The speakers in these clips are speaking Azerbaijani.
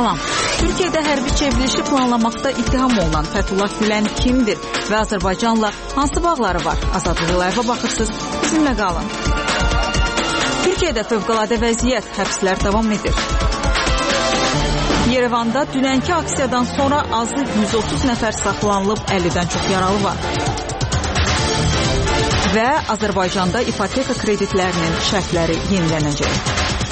Salam. Türkiyədə hərbi çevrilişi planlamaqda ittiham olunan Fəthullah Gülen kimdir və Azərbaycanla hansı bağları var? Azadlıq Live-a baxırsınız. Bizimlə qalın. Türkiyədə fövqəladə vəziyyət, həbslər davam edir. Yerevanda dünənki aksiyadan sonra azı 130 nəfər saxlanılıb, 50-dən çox yaralı var. Və Azərbaycanda ipoteka kreditlərinin şərtləri yenilənəcək.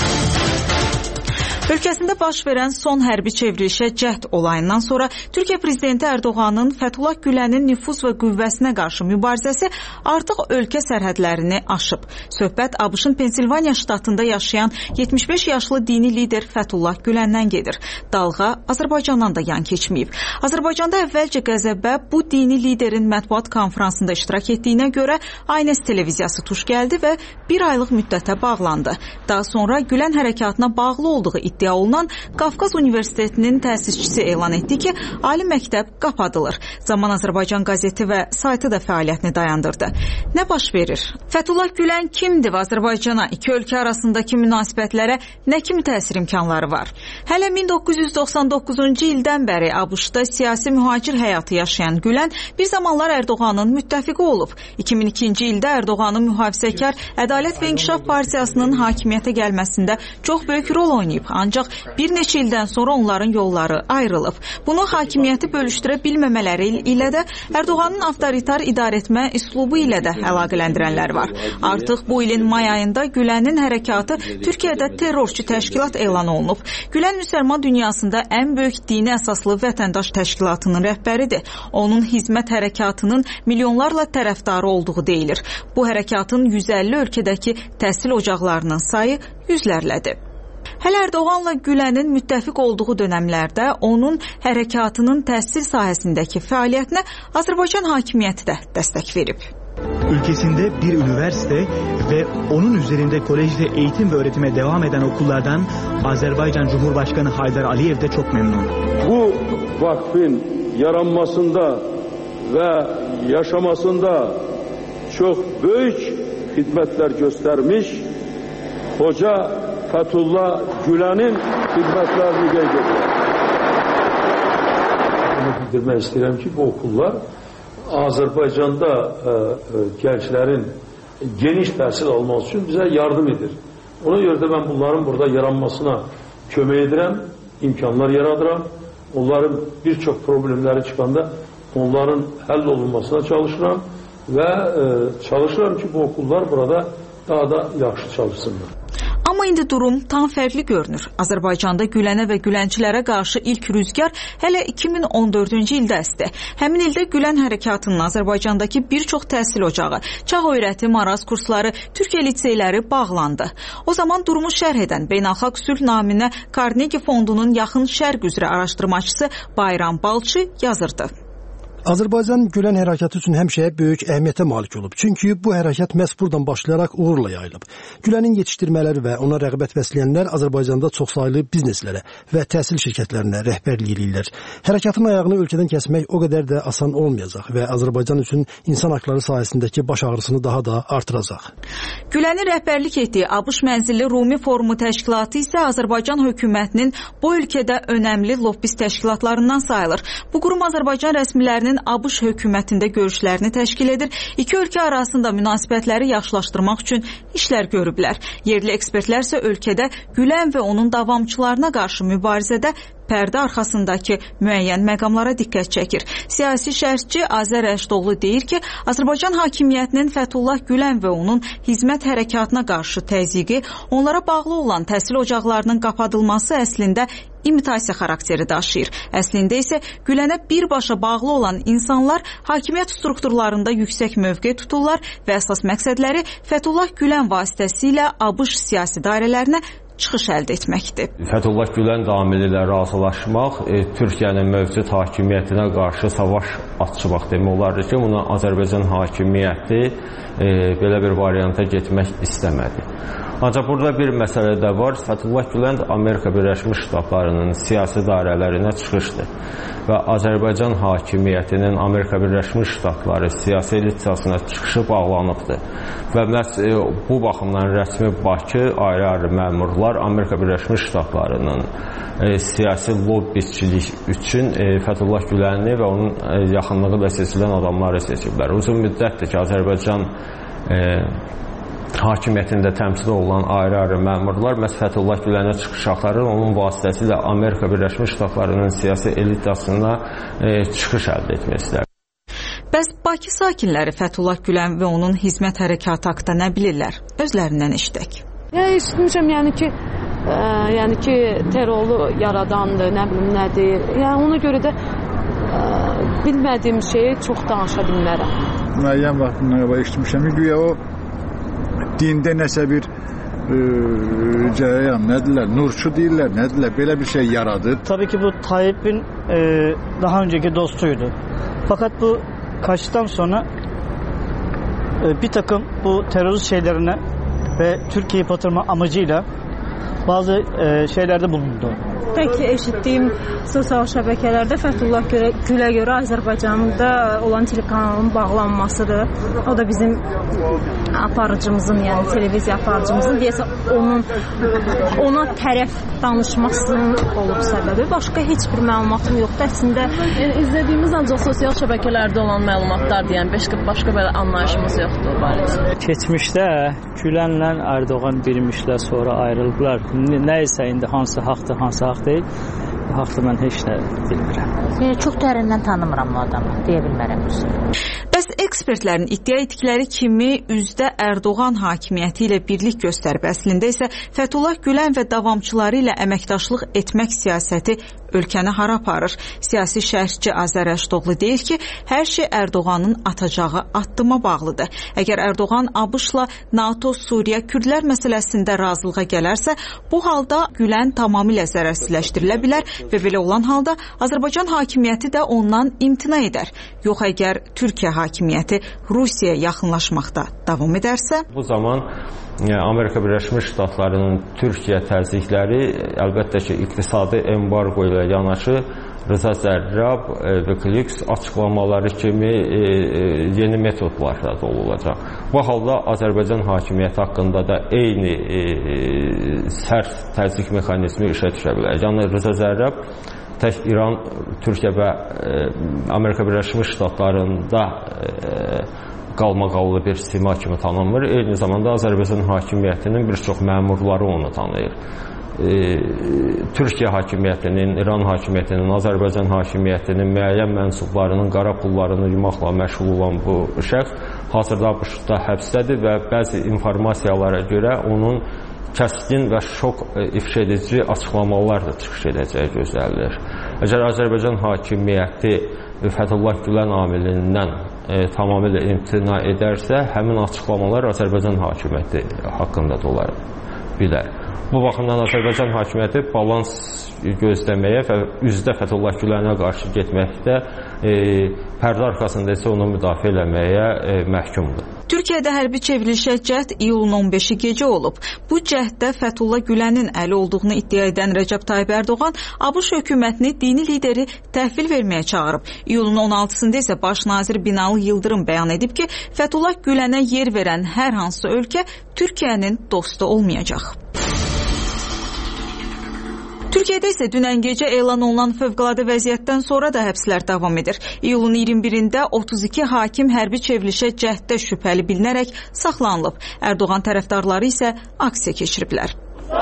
Ölkəsində baş verən son hərbi çevrilişə cəhd olayından sonra Türkiyə Prezidenti Erdoğanın Fəthullah Gülenin nüfuz və qüvvəsinə qarşı mübarizəsi artıq ölkə sərhədlərini aşıb. Söhbət ABŞ-ın Pensilvaniya ştatında yaşayan 75 yaşlı dini lider Fəthullah Gülendən gedir. Dalğa Azərbaycandan da yan keçməyib. Azərbaycanda əvvəlcə qəzəbə bu dini liderin mətbuat konfransında iştirak etdiyinə görə Aynes televiziyası tuş gəldi və bir aylıq müddətə bağlandı. Daha sonra Gülen hərəkatına bağlı olduğu iddia olunan Qafqaz Universitetinin təsisçisi elan etdi ki, ali məktəb qapadılır. Zaman Azərbaycan qəzeti və saytı da fəaliyyətini dayandırdı. Nə baş verir? Fəthullah Gülen kimdir və Azərbaycana, iki ölkə arasındakı münasibətlərə nə kimi təsir imkanları var? Hələ 1999-cu ildən bəri ABŞ-da siyasi mühacir həyatı yaşayan Gülen bir zamanlar Erdoğanın müttəfiqi olub. 2002-ci ildə Erdoğanın mühafizəkar Ədalət və İnkişaf Partiyasının hakimiyyətə gəlməsində çox böyük rol oynayıb. Ancaq bir neçə ildən sonra onların yolları ayrılıb. Bunu hakimiyyəti bölüşdürə bilməmələri ilə də Erdoğanın avtoritar idarəetmə üslubu ilə də əlaqələndirənlər var. Artıq bu ilin may ayında Gülenin hərəkatı Türkiyədə terrorçu təşkilat elan olunub. Gülen müsəlman dünyasında ən böyük dini əsaslı vətəndaş təşkilatının rəhbəridir. Onun hizmət hərəkatının milyonlarla tərəfdarı olduğu deyilir. Bu hərəkatın 150 ölkədəki təhsil ocaqlarının sayı yüzlərlədir. Hələ Erdoğanla Gülenin müttəfiq olduğu dönəmlərdə onun hərəkatının təhsil sahəsindəki fəaliyyətinə Azərbaycan hakimiyyəti də dəstək verib. Ülkesinde bir üniversite ve onun üzerinde kolejde eğitim ve öğretime devam eden okullardan Azerbaycan Cumhurbaşkanı Haydar Aliyev de çok memnun. Bu vakfın yaranmasında ve yaşamasında çok büyük hizmetler göstermiş Hoca Fəthullah Gülenin xidmətlərini qeyd edir. Bunu bildirmək istəyirəm ki, bu okullar Azərbaycanda gənclərin geniş təhsil alması üçün bizə yardım edir. Ona görə də mən bunların burada yaranmasına kömək edirəm, imkanlar yaradıram. Onların bir çox problemləri çıxanda onların həll olunmasına çalışıram və çalışıram ki, bu okullar burada daha da yaxşı çalışsınlar. Amma indi durum tam fərqli görünür. Azərbaycanda Gülenə və Gülençilərə qarşı ilk rüzgar hələ 2014-cü ildə əsdi. Həmin ildə Gülen hərəkatının Azərbaycandakı bir çox təhsil ocağı, çağ öyrəti, maraz kursları, Türkiyə liseyləri bağlandı. O zaman durumu şərh edən Beynəlxalq Sülh naminə Carnegie Fondunun yaxın şərq üzrə araşdırmacısı Bayram Balçı yazırdı. Azərbaycan Gülen hərəkatı üçün həmişə böyük əhəmiyyətə malik olub. Çünki bu hərəkat məhz buradan başlayaraq uğurla yayılıb. Gülenin yetişdirmələri və ona rəğbət bəsləyənlər Azərbaycanda çoxsaylı bizneslərə və təhsil şirkətlərinə rəhbərlik edirlər. Hərəkatın ayağını ölkədən kəsmək o qədər də asan olmayacaq və Azərbaycan üçün insan haqları sahəsindəki baş ağrısını daha da artıracaq. Gülenin rəhbərlik etdiyi ABŞ mənzilli Rumi Forumu təşkilatı isə Azərbaycan hökumətinin bu ölkədə önəmli lobbist təşkilatlarından sayılır. Bu qurum Azərbaycan rəsmilərinin ABŞ hökumətində görüşlərini təşkil edir. İki ölkə arasında münasibətləri yaxşılaşdırmaq üçün işlər görüblər. Yerli ekspertlər isə ölkədə Gülen və onun davamçılarına qarşı mübarizədə pərdə arxasındakı müəyyən məqamlara diqqət çəkir. Siyasi şərhçi Azər Əşdoğlu deyir ki, Azərbaycan hakimiyyətinin Fəthullah Gülen və onun hizmət hərəkatına qarşı təzyiqi, onlara bağlı olan təhsil ocaqlarının qapadılması əslində imitasiya xarakteri daşıyır. Əslində isə Gülenə birbaşa bağlı olan insanlar hakimiyyət strukturlarında yüksək mövqe tuturlar və əsas məqsədləri Fəthullah Gülen vasitəsilə ABŞ siyasi dairələrinə çıxış əldə etməkdir. Fəthullah Gülen amili ilə razılaşmaq Türkiyənin mövcud hakimiyyətinə qarşı savaş açmaq demək olardı ki, buna Azərbaycan hakimiyyəti belə bir varianta getmək istəmədi. Ancaq burada bir məsələ də var. Fəthullah Gülen Amerika Birləşmiş Ştatlarının siyasi dairələrinə çıxışdır və Azərbaycan hakimiyyətinin Amerika Birləşmiş Ştatları siyasi elitsiyasına çıxışı bağlanıbdır. Və məhz bu baxımdan rəsmi Bakı ayrı-ayrı məmurlar Amerika Birləşmiş Ştatlarının siyasi lobbistçilik üçün Fəthullah Güləni və onun yaxınlığı ilə seçilən adamları seçiblər. Uzun müddətdir ki, Azərbaycan hakimiyyətində təmsil olunan ayrı-ayrı məmurlar məhz Fəthullah Gülənə çıxış axtarır, onun vasitəsilə Amerika Birləşmiş Ştatlarının siyasi elitasına çıxış əldə etmək istəyir. Bəs Bakı sakinləri Fəthullah Gülen və onun hizmət hərəkatı haqqında nə bilirlər? Özlərindən eşidək. Eşitmişəm, yəni ki, terroru yaradandır, nə bilim nədir. Yəni ona görə də bilmədiyim şeyi çox danışa bilmərəm. Müəyyən vaxtından qabaq eşitmişəm ki, güya o dində nəsə bir cərəyan, nədirlər, nurçu deyirlər, nədirlər, belə bir şey yaradır. Tabii ki bu Tayyip'in daha önceki dostuydu. Fakat bu kaçtıktan sonra bir takım bu terörist şeylerine ve Türkiye'yi batırma amacıyla bazı şeylerde bulundu. Tək eşitdiyim sosial şəbəkələrdə Fəthullah Gülə görə Azərbaycanda olan telekanalın bağlanmasıdır. O da bizim aparıcımızın, yəni televiziya aparıcımızın deyəsə ona tərəf danışmasının olub səbəbi. Başqa heç bir məlumatım yoxdur. Əslində izlədiyimiz ancaq sosial şəbəkələrdə olan məlumatlar deyən başqa belə anlayışımız yoxdur barədə. Keçmişdə Gülenlə Erdoğan birmişlər, sonra ayrıldılar. Nəysə indi hansı haqdır, hansı haqdır deyil. Bu haqda mən heç nə bilmirəm. Çox dərindən tanımıram bu adamı, deyə bilmərəm. Bəs ekspertlərin iddia etdikləri kimi üzdə Erdoğan hakimiyyəti ilə birlik göstərib, əslində isə Fəthullah Gülen və davamçıları ilə əməkdaşlıq etmək siyasəti ölkəni hara aparır? Siyasi şərhçi Azər Əşdoğlu deyir ki, hər şey Erdoğanın atacağı addıma bağlıdır. Əgər Erdoğan ABŞ-la NATO, Suriya, Kürdlər məsələsində razılığa gələrsə, bu halda Gülen tamamilə zərərsizləşdirilə bilər və belə olan halda Azərbaycan hakimiyyəti də ondan imtina edər. Yox, əgər Türkiyə hakimiyyəti Rusiyaya yaxınlaşmaqda davam edərsə? Bu zaman Amerika Birləşmiş Ştatlarının Türkiyə təzyiqləri əlbəttə ki, iqtisadi embargo ilə yanaşı Rıza Zərrab, Wikileaks açıqlamaları kimi yeni metodlarla da olacaq. Bu halda Azərbaycan hakimiyyəti haqqında da eyni sərt təzyiq mexanizmi işə düşə bilər. Yəni Rıza Zərrab tək İran, Türkiyə və Amerika Birləşmiş Ştatlarında qalmaqallı bir sima kimi tanınmır. Eyni zamanda Azərbaycan hakimiyyətinin bir çox məmurları onu tanıyır. Türkiyə hakimiyyətinin, İran hakimiyyətinin, Azərbaycan hakimiyyətinin müəyyən mənsublarının qara pullarını yumaqla məşğul olan bu şəxs hazırda ABŞ-da həbsdədir və bəzi informasiyalara görə onun kəskin və şok ifşa edici açıqlamalar da çıxış edəcəyi gözlənilir. Əgər Azərbaycan hakimiyyəti Fəthullah Gülen amilindən tamamilə imtina edərsə, həmin açıqlamalar Azərbaycan hakimiyyəti haqqında da ola bilər. Bu baxımdan Azərbaycan hakimiyyəti balans gözləməyə və üzdə Fəthullah Gülenə qarşı getməkdə, pərdə arxasında isə onu müdafiə eləməyə məhkumdur. Türkiyədə hərbi çevrilişə cəhd iyulun 15-i gecə olub. Bu cəhddə Fəthullah Gülenin əli olduğunu iddia edən Rəcəb Tayyip Erdoğan ABŞ hökumətini dini lideri təhvil verməyə çağırıb. İyulun 16-sında isə baş nazir Binali Yıldırım bəyan edib ki, Fəthullah Gülenə yer verən hər hansı ölkə Türkiyənin dostu olmayacaq. Türkiyədə isə dünən gecə elan olunan fövqəladə vəziyyətdən sonra da həbslər davam edir. İyulun 21-də 32 hakim hərbi çevrilişə cəhddə şübhəli bilinərək saxlanılıb. Erdoğan tərəfdarları isə aksiya keçiriblər.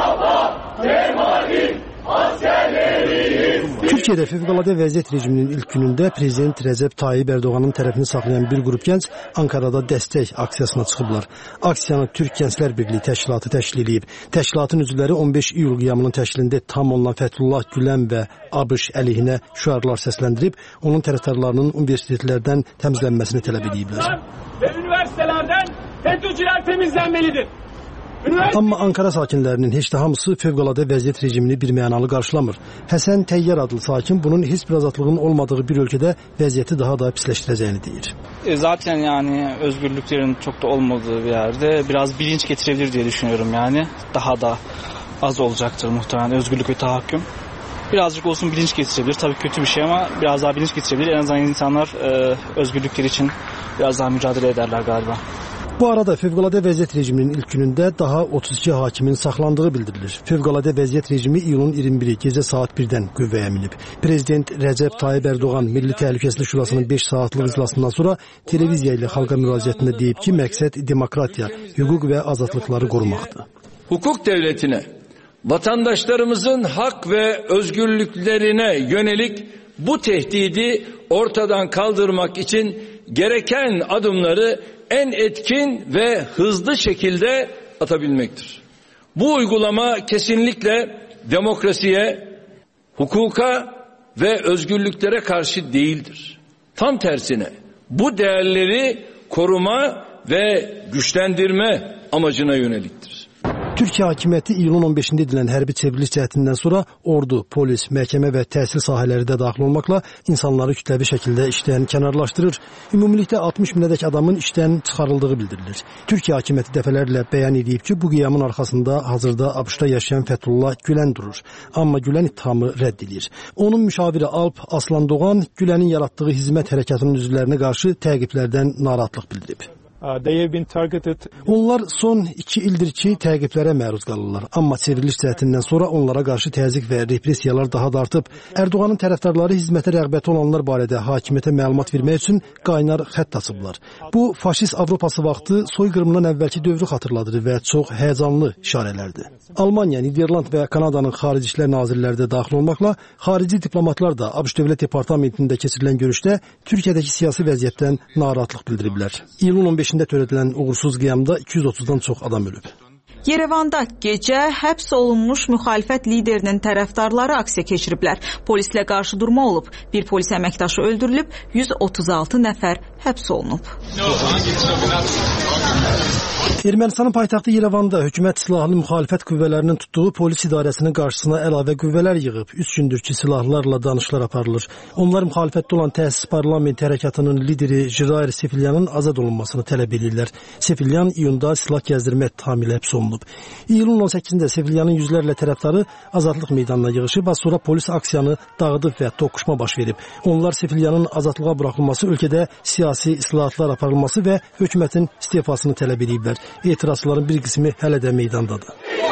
Türkiyədə fövqəladə vəziyyət rejiminin ilk günündə prezident Rəcəb Tayyip Erdoğanın tərəfini saxlayan bir qrup gənc Ankarada dəstək aksiyasına çıxıblar. Aksiyanı Türk Gənclər Birliyi təşkilatı təşkil edib. Təşkilatın üzvləri 15 iyul qiyamının təşkilində tam olunan Fəthullah Gülen və ABŞ əleyhinə şüarlar səsləndirib, onun tərəfdarlarının universitetlərdən təmizlənməsini tələb ediblər. Və üniversitelərdən FETÖ'cülər temizlenmelidir. Amma Ankara sakinlərinin heç də hamısı fövqəladə vəziyyət rejimini birmənalı qarşılamır. Həsən Təyyar adlı sakin bunun heç bir azatlığın olmadığı bir ölkədə vəziyyəti daha da pisləşdirəcəyini deyir. Zaten yani özgürlüklerin çok da olmadığı bir yerde biraz bilinç getirebilir diye düşünüyorum yani. Daha da az olacaktır muhtemelen özgürlük ve tahakküm. Birazcık olsun bilinç getirebilir. Tabii kötü bir şey ama biraz daha bilinç getirebilir. En azından insanlar özgürlükleri için biraz daha mücadele ederler galiba. Bu arada fövqəladə vəziyyət rejiminin ilk günündə daha 32 hakimin saxlandığı bildirilir. Fövqəladə vəziyyət rejimi iyulun 21-i gecə saat 1-dən qüvvəyə minib. Prezident Rəcəb Tayyip Erdoğan Milli Təhlükəsizlik Şurasının 5 saatlıq iclasından sonra televiziya ilə xalqa müraciətində deyib ki, məqsəd demokratiya, hüquq və azadlıqları qorumaqdır. Hukuk devletine, vatandaşlarımızın hak ve özgürlüklerine yönelik bu tehdidi ortadan kaldırmak için gereken adımları en etkin ve hızlı şekilde atabilmektir. Bu uygulama kesinlikle demokrasiye, hukuka ve özgürlüklere karşı değildir. Tam tersine bu değerleri koruma ve güçlendirme amacına yöneliktir. Türkiyə hakimiyyəti iyulun 15-də edilən hərbi çevriliş cəhdindən sonra ordu, polis, məhkəmə və təhsil sahələri də daxil olmaqla insanları kütləvi şəkildə işdən kənarlaşdırır. Ümumilikdə 60 minədək adamın işdən çıxarıldığı bildirilir. Türkiyə hakimiyyəti dəfələrlə bəyan edib ki, bu qiyamın arxasında hazırda ABŞ-da yaşayan Fəthullah Gülen durur. Amma Gülen ittihamı rədd edir. Onun müşaviri Alp Aslan Doğan Gülenin yaratdığı hizmət hərəkatının üzvlərinə qarşı təqiblərdən narahatlıq bildirib. Onlar son 2 ildir ki, təqiblərə məruz qalırlar. Amma çevriliş cəhdindən sonra onlara qarşı təzyiq və repressiyalar daha da artıb. Erdoğanın tərəfdarları hizmətə rəğbəti olanlar barədə hakimiyyətə məlumat vermək üçün qaynar xətt açıblar. Bu, faşist Avropası vaxtı soyqırımından əvvəlki dövrü xatırladır və çox həyəcanlı işarələrdir. Almaniya, Niderland və Kanadanın xarici işlər nazirləri də daxil olmaqla xarici diplomatlar da ABŞ Dövlət Departamentində keçirilən görüşdə Türkiyədəki siyasi vəziyyətdən narahatlıq bildiriblər. İyulun 15-də törədilən uğursuz qiyamda 230-dan çox adam ölüb. Yerevanda gecə həbs olunmuş müxalifət liderinin tərəfdarları aksiya keçiriblər. Polislə qarşı durma olub. Bir polis əməkdaşı öldürülüb, 136 nəfər həbs olunub. Ermənistanın paytaxtı Yerevanda hökumət silahlı müxalifət qüvvələrinin tutduğu polis idarəsinin qarşısına əlavə qüvvələr yığıb. 3 gündür ki, silahlarla danışıqlar aparılır. Onlar müxalifətdə olan Təsis Parlament hərəkatının lideri Jirair Sefilyanın azad olunmasını tələb edirlər. Sefilyan iyunda silah gəzdirmə ittihami ilə həbs olunub. İyulun 18-də Sefilyanın yüzlərlə tərəfdarı azadlıq meydanına yığışıb, az sonra polis aksiyanı dağıdıb və toqquşma baş verib. Onlar Sefilyanın azadlığa buraxılması, ölkədə siyasi islahatlar aparılması və hökumətin istifasını tələb ediblər. Etirazçıların bir qismi hələ də meydandadır.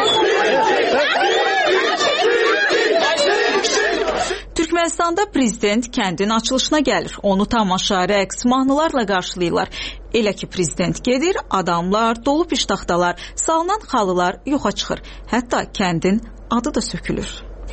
Türkmenistanda prezident kəndin açılışına gəlir. Onu tamaşa, rəqs, mahnılarla qarşılayırlar. Elə ki prezident gedir, adamlar, dolu piştaxtalar, salınan xalılar yoxa çıxır. Hətta kəndin adı da sökülür.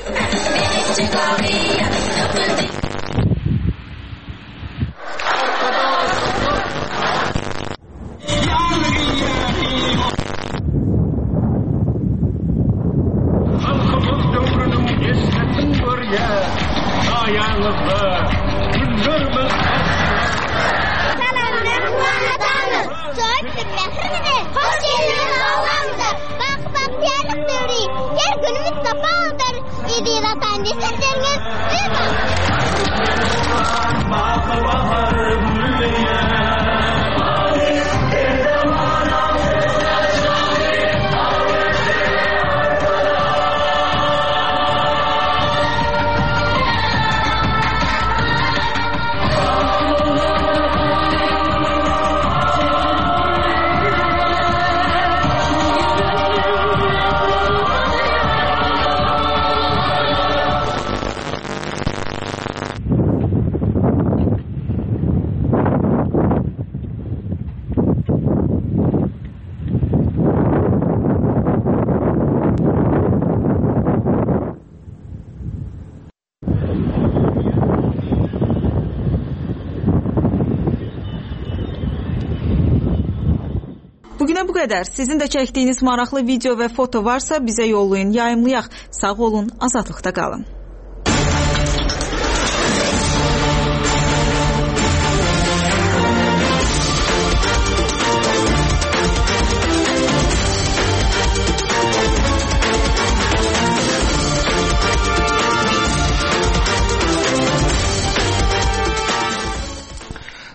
Bugünə bu qədər. Sizin də çəkdiyiniz maraqlı video və foto varsa bizə yollayın, yayımlayaq. Sağ olun, azadlıqda qalın.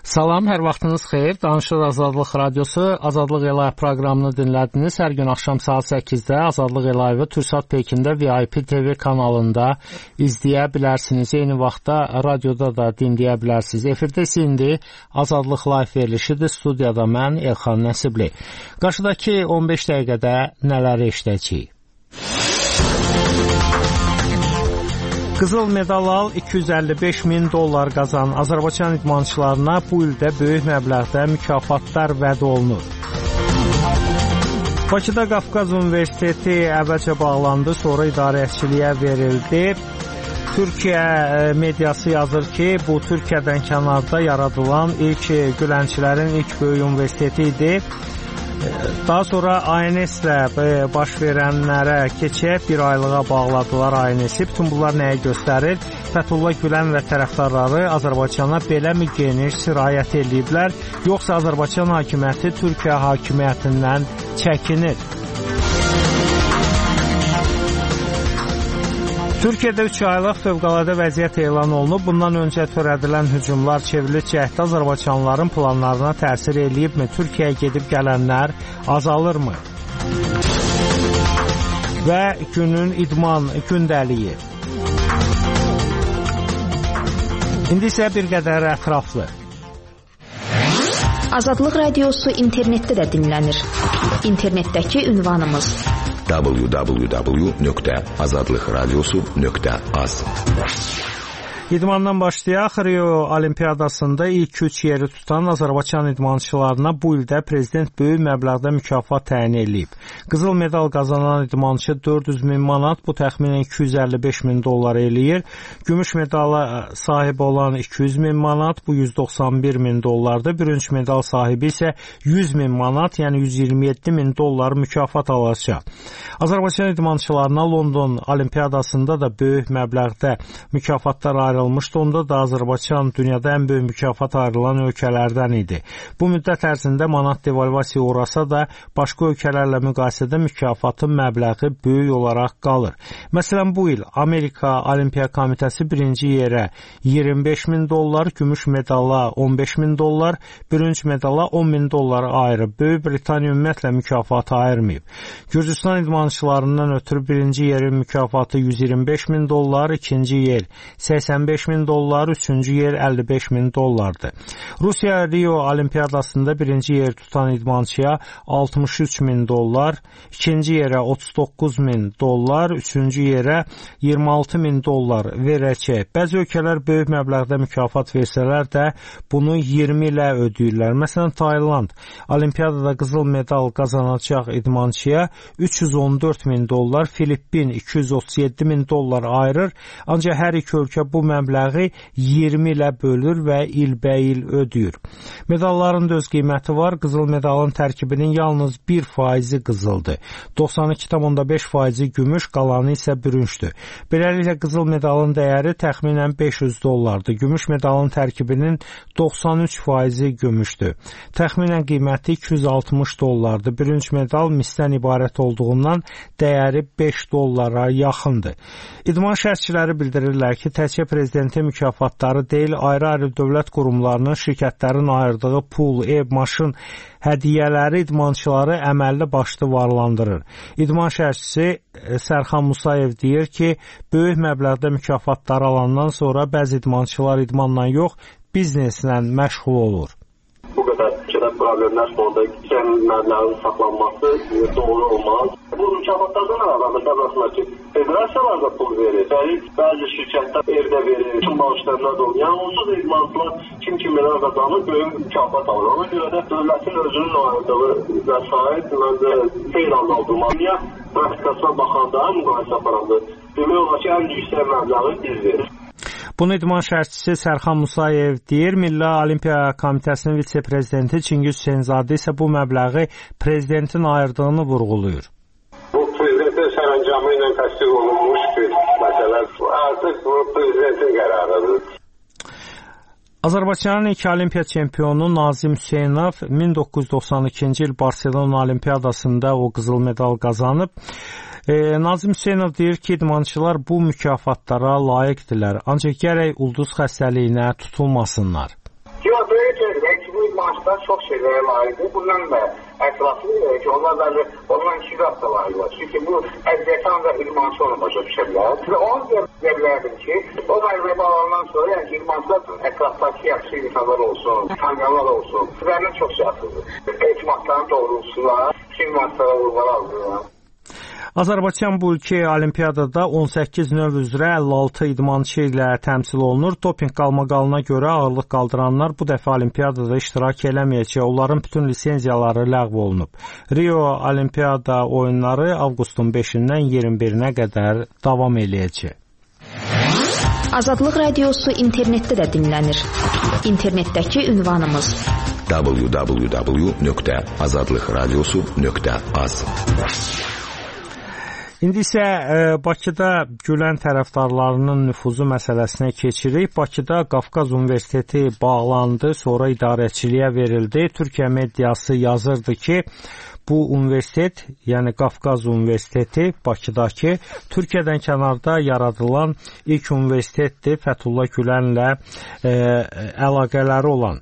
Salam, hər vaxtınız xeyir. Danışır Azadlıq Radiosu, Azadlıq Elayv proqramını dinlədiniz. Hər gün axşam saat 8-də Azadlıq Elayvı Türksat Pekində VIP TV kanalında izləyə bilərsiniz. Eyni vaxtda radioda da dinləyə bilərsiniz. Efirdə indi Azadlıq Live verilişidir. Studiyada mən Elxan Nəsibli. Qarşıdakı 15 dəqiqədə nələri eşidəcəyik? Qızıl medal al, $255.000 qazan. Azərbaycan idmançılarına bu ildə böyük məbləğdə mükafatlar vəd olunur. Bakıda Qafqaz Universiteti əvvəlcə bağlandı, sonra idarəçiliyə verildi. Türkiyə mediası yazır ki, bu Türkiyədən kənarda yaradılan ilk Gülənçilərin ilk böyük universiteti idi. Daha sonra ANS-lə baş verənlərə keçək, bir aylığa bağladılar ANS-i. Bütün bunlar nəyə göstərir? Fəthullah Gülen və tərəfdarları Azərbaycana beləmi geniş sirayət ediblər, yoxsa Azərbaycan hakimiyyəti Türkiyə hakimiyyətindən çəkinir? Türkiyədə 3 aylıq fövqəladə vəziyyət elan olunub. Bundan öncə törədilən hücumlar çevrilir cəhdə Azərbaycanlıların planlarına təsir eləyibmi? Türkiyəyə gedib gələnlər azalırmı? Və günün idman gündəliyi. İndi isə bir qədər ətraflı. Azadlıq Radiosu internetdə də dinlənir. İnternetdəki ünvanımız www.azadlıqradiosu.az. İdmandan başlayaq. Rio Olimpiyadasında ilk 3 yeri tutan Azərbaycan idmançılarına bu ildə prezident böyük məbləğdə mükafat təyin edib. Qızıl medal qazanan idmançı $400.000 manat, bu təxminən $255.000 eləyir. Gümüş medala sahib olan $200.000 manat, bu $191.000'dır. Bürünc medal sahibi isə $100.000 manat, yəni $127.000 mükafat alacaq. Azərbaycan idmançılarına London Olimpiyadasında da böyük məbləğdə mükafatlar ayrılmışdı. Onda da Azərbaycan dünyada ən böyük mükafat ayrılan ölkələrdən idi. Bu müddət ərzində manat devalvasiya uğrasa da başqa ölkələrlə müqayisədə mükafatın məbləği böyük olaraq qalır. Məsələn, bu il Amerika Olimpiya Komitəsi birinci yerə $25.000, gümüş medala $15.000, bürünc medala $10.000 ayırıb. Böyük Britaniya ümumiyyətlə mükafatı ayırmayıb. Gürcüstan idmançılarından ötürü birinci yerin mükafatı $125.000, ikinci yer $85.000, üçüncü yer $55.000'dır. Rusiya Rio Olimpiyadasında birinci yer tutan idmançıya $63.000, ikinci yerə $39.000, üçüncü yerə $26.000 verəcək. Bəzi ölkələr böyük məbləğdə mükafat versələr də bunu 20 ilə ödəyirlər. Məsələn, Tayland Olimpiyadada qızıl medal qazanacaq idmançıya $314.000, Filippin $237.000 ayırır. Ancaq hər iki ölkə bu məbləği 20 ilə bölür və ilbəil ödəyir. Medalların da öz qiyməti var. Qızıl medalın tərkibinin yalnız 1% qızıldır. 92,5% gümüş, qalanı isə bürüncdür. Beləliklə qızıl medalın dəyəri təxminən $500'dır. Gümüş medalın tərkibinin 93% gümüşdür. Təxminən qiyməti $260'dır. Bürünc medal misdən ibarət olduğundan dəyəri $5'a yaxındır. İdman şərhçiləri bildirirlər ki, təkcə prezidentin mükafatları deyil, ayrı-ayrı dövlət qurumlarının, şirkətlərin ayırdığı pul, ev, maşın, hədiyyələri idmançıları əməlli başlı varlandırır. İdman şərhçisi Sərxan Musayev deyir ki, böyük məbləğdə mükafatları alandan sonra bəzi idmançılar idmanla yox, bizneslə məşğul olur. Bu qədər problemlər fonunda məbləğin saxlanması doğru olmaz. Bu mükafatlardan arasında ki, federasiyalar da pul verir. Bəzi şirkətlər evdə verir, bütün bağışlarına da olur. Yəni, onsuz idmançılar kim kimlərə qazanır, böyük mükafat alır. Ona görə də dövlətin özünün ayırdığı vəsait məncə xeyr anladılmalı. Niyə praktikasına baxanda, müqayisə aparanda demək olar ki, ən yüksək məbləği biz verir. Bunu idman şərhçisi Sərxan Musayev deyir. Milli Olimpiya Komitəsinin vitse-prezidenti Çingiz Hüseynzadə isə bu məbləği prezidentin ayırdığını vurğulayır. Bu prezidentin sərəncamı ilə təsdiq olunmuş bir məsələ. Artıq bu prezidentin qərarıdır. Azərbaycanın ilk Olimpiya çempionu Nazim Hüseynov 1992-ci il Barselona Olimpiyadasında o qızıl medal qazanıb. Nazim Hüseynov deyir ki, idmançılar bu mükafatlara layiqdirlər, ancaq gərək ulduz xəstəliyinə tutulmasınlar. Yox, idmançılar çox şeylərə layiqdir. Bundan da ətraflı ki, onlar da ondan ikiqat da layiqdir. Çünki bu əziyyəti ancaq idmançı onu başa düşə bilər. Və onu deyərdim ki, o məqləbə alandan sonra, yəni ki, idmançılar ətrafdakı yaxşı insanlar olsun, tanıyanlar olsun. Sizlərin çox şəhətlidir. Etimadların doğrultusuna kim məqsələ vurmalar alırlar. Azərbaycan bu ilki olimpiyadada 18 növ üzrə 56 idmançı ilə təmsil olunur. Doping qalmaqalına görə ağırlıq qaldıranlar bu dəfə olimpiyadada iştirak eləməyəcək. Onların bütün lisenziyaları ləğv olunub. Rio Olimpiyada oyunları avqustun 5-dən 21-nə qədər davam eləyəcək. Azadlıq radiosu internetdə də dinlənir. İnternetdəki ünvanımız www.azadlıqradiosu.az. İndi isə Bakıda Gülen tərəfdarlarının nüfuzu məsələsinə keçirik. Bakıda Qafqaz Universiteti bağlandı, sonra idarəçiliyə verildi. Türkiyə mediası yazırdı ki, bu universitet, yəni Qafqaz Universiteti Bakıdakı Türkiyədən kənarda yaradılan ilk universitetdir. Fəthullah Gülenlə əlaqələri olan.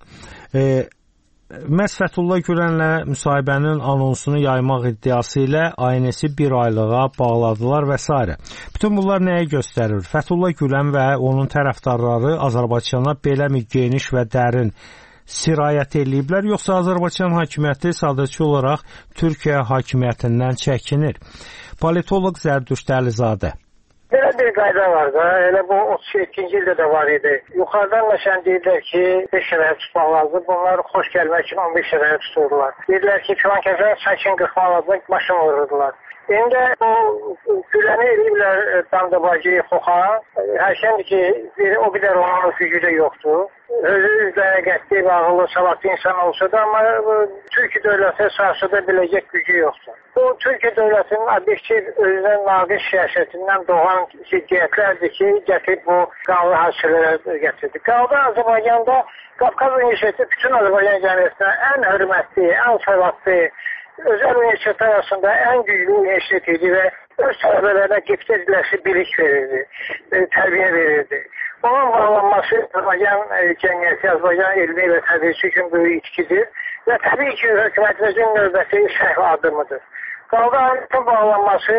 Məhz Fəthullah Gülenlə müsahibənin anonsunu yaymaq iddiası ilə ANS-i bir aylığa bağladılar və s. Bütün bunlar nəyə göstərir? Fəthullah Gülen və onun tərəfdarları Azərbaycana beləmi geniş və dərin sirayət eləyiblər, yoxsa Azərbaycan hakimiyyəti sadəcə olaraq Türkiyə hakimiyyətindən çəkinir? Politoloq Zərdüşt Əlizadə. Belə bir qayda var da, elə bu 37-ci ildə də var idi. Yuxarıdan məsələn deyirlər ki, 5 şəhər tutmaq lazım, bunlar xoş gəlmək üçün 15 şəhər tuturlar. Deyirlər ki, filan kəsə sakin qırxmaq lazım, maşın vururdular. İndi o Güləni eləyirlər Dandabacı, Xoxa. Hərşəndir ki, o qədər onun gücü də yoxdur. Özü üzrə qətti, ağıllı, savadlı insan olsa da, amma Türkiyə dövləti sarsıda biləcək gücü yoxdur. Bu, Türkiyə dövlətinin obyektiv özünün naqis siyasətindən doğan ciddiyətlərdir ki, gətirib bu qanlı hadisələrə gətirdi. Qaldı Azərbaycanda Qafqaz Universiteti bütün Azərbaycan cəmiyyətinə ən hörmətli, ən savadlı, özəl universitetlər arasında ən güclü universitet idi və öz tələbələrinə qibtə ediləsi bilik verirdi, tərbiyə verirdi. Onun bağlanması Azərbaycan cəmiyyəti, Azərbaycan elmi və tədrisi üçün böyük itkidir və təbii ki, hökumətimizin növbəti səhv addımıdır. Qaldı ANS-in bağlanması,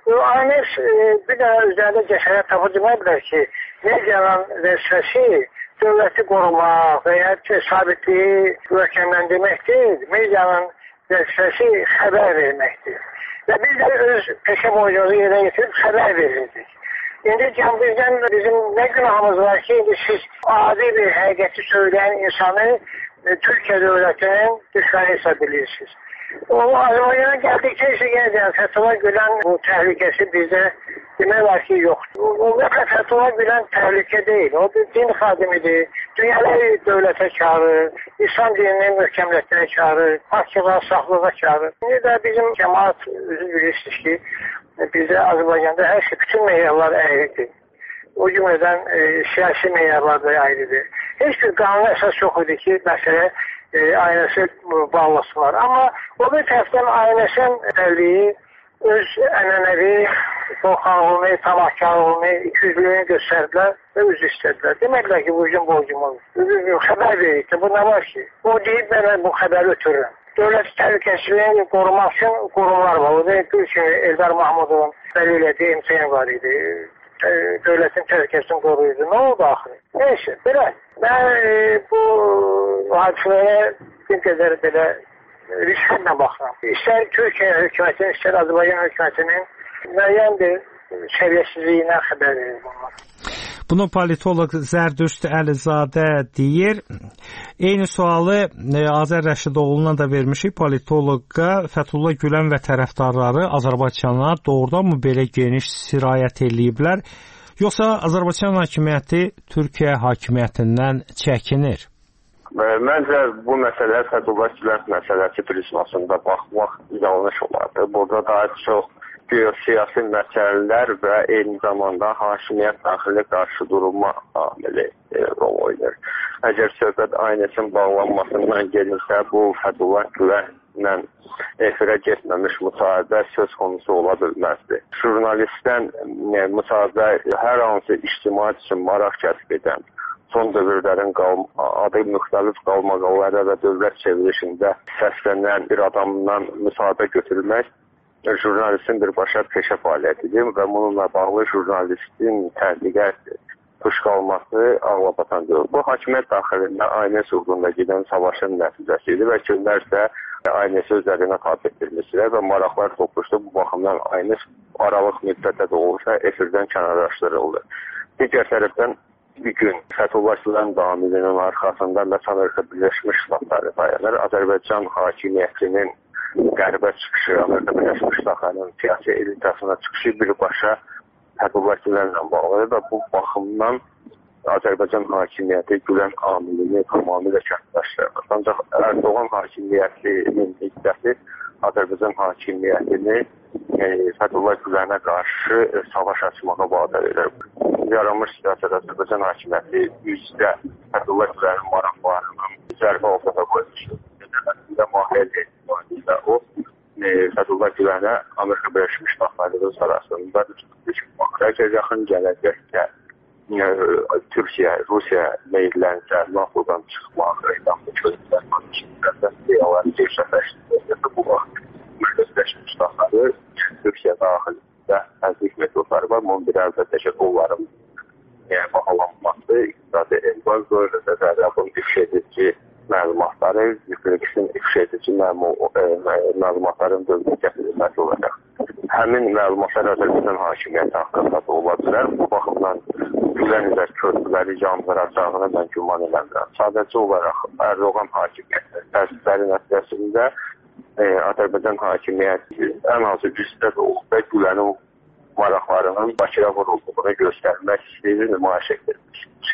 ANS bir də üzərində cəsarət tapı deməkdir ki, medianın vəzifəsi dövləti qorumaq və ya sabitliyi möhkəmləndirməkdir, medianın vəzifəsi xəbər verməkdir. Və biz də öz peşə borcumuzu yerə getirib xəbər verirdik. İndi bizdən bizim nə günahımız var ki, indi siz adi bir həqiqəti söyləyən insanı Türkiyə dövlətinin düşmanı hesab edirsiniz. O Azərbaycana gəldikcə isə yenə Fəthullah Gülen bu təhlükəsi bizdə demək var ki, yoxdur. Ümumiyyətlə Fəthullah Gülen təhlükə deyil. O din xadimidir. Dünyada dövlətə çağırır, İslam dininin möhkəmliyətinə çağırır, haqqlığa, sağlığa çağırır. İndi də bizim cəmaat özü bilirsiniz ki, bizdə Azərbaycanda hər şey, bütün meyarlar əyridir. O cümlədən siyasi meyarlar da ayrıdır. Heç bir qanun əsas yox idi ki, məsələ ANS-i bağlasınlar. Amma o bir tərəfdən ANS-in dəvliyi öz ənənəvi qorxaqlığını, tamahkarlığını, ikiyüzlüyünü göstərdilər və üz istədilər. Deməklər ki, bu bizim borcumuz. Xəbər verir ki, bu nə var ki? O deyib, mən bu xəbəri ötürürəm. Dövlət təhlükəsizliyini qorumaq üçün qurumlar var. O da gül kimi Eldar Mahmudovun vəlilədiyi imtihan var idi. Dövlətin təhlükəsini qoruyurdu. Nə oldu axırı? Neyse, belə. Mən bu hadisələrə bir qədər belə risklə baxıram. İstər Türkiyə hökumətinin, istər Azərbaycan hökumətinin müəyyən bir səviyyəsizliyindən xəbər verir bunlar. Bunu politoloq Zərdüşt Əlizadə deyir. Eyni sualı Azər Rəşidoğlu'na da vermişik. Politoloqa Fəthullah Gülen və tərəfdarları Azərbaycana doğrudan mı belə geniş sirayət eləyiblər? Yoxsa Azərbaycan hakimiyyəti Türkiyə hakimiyyətindən çəkinir? Məncə bu məsələ Fəthullah Gülen məsələsi prismasında baxmaq yanlış olardı. Burada daha çox geosiyasi məsələlər və eyni zamanda hakimiyyət daxili qarşıdurma amili rol oynayır. Əgər söhbət ANS-in bağlanmasından gedirsə, bu Fəthullah Gülenlə efirə getməmiş müsahibə söz konusu ola bilməzdi. Jurnalistdən müsahibə hər hansı ictimai üçün maraq kəsb edən, son dövrlərin adı müxtəlif qalmaqalları və dövlət çevrilişində səslənən bir adamdan müsahibə götürmək jurnalistin birbaşa peşə fəaliyyətidir və bununla bağlı jurnalistin tədqiqə pışqalması ağlabatan deyil. Bu hakimiyyət daxilində ANS uğrunda gedən savaşın nəticəsidir və kimlər də ANS özlərinə tabe etdirmişlər və maraqlar topluşdu. Bu baxımdan ANS aralıq müddətdə də olsa efirdən kənarlaşdırıldı. Digər tərəfdən bir gün Fəthullahçıların davamının arxasında Amerika Birləşmiş Ştatları dayanır. Azərbaycan hakimiyyətinin qərbə çıxışı, Amerika Birləşmiş Ştatlarının siyasi elitasına çıxışı birbaşa Fəthullahçılarla bağlıdır və bu baxımdan Azərbaycan hakimiyyəti Gülen amilini tamamilə kəskinləşdirir. Ancaq Erdoğan hakimiyyətinin iddəti Azərbaycan hakimiyyətini Fəthullah Gülenə qarşı savaş açmağa vadar edir. Yaranmış siyasət Azərbaycan hakimiyyəti yüzdə Fəthullah Gülenin maraqlarının zərbə ortada qoymuşdur. Və o Fəthullah Gülenə Amerika Birləşmiş Ştatları arasında əgər yaxın gələcəkdə Türkiyə, Rusiya meylənsə NATO'dan çıxmaq, İranlı körüklər siyaları gerçəkləşdirir. Bu vaxt Birləşmiş Ştatları Türkiyə daxilində təzyiq metodları var. Bunun bir əlbəttə ki, onların bahalanması, iqtisadi embargo, rəzərlərin ifşa edici məlumatları, yüklükün ifşa edici məlumatların dövlət gətirilməsi olacaq. Həmin məlumatlar Azərbaycan hakimiyyəti haqqında da ola bilər. Bu baxımdan Gülen ilə körpüləri yandıracağını mən güman eləmirəm. Sadəcə olaraq Erdoğan hakimiyyəti təzyiqləri nəticəsində Azərbaycan hakimiyyəti ən azı gücdə də olub və Gülenin maraqlarının Bakıya vurulduğunu göstərmək istəyir, nümayiş etdirmişdir.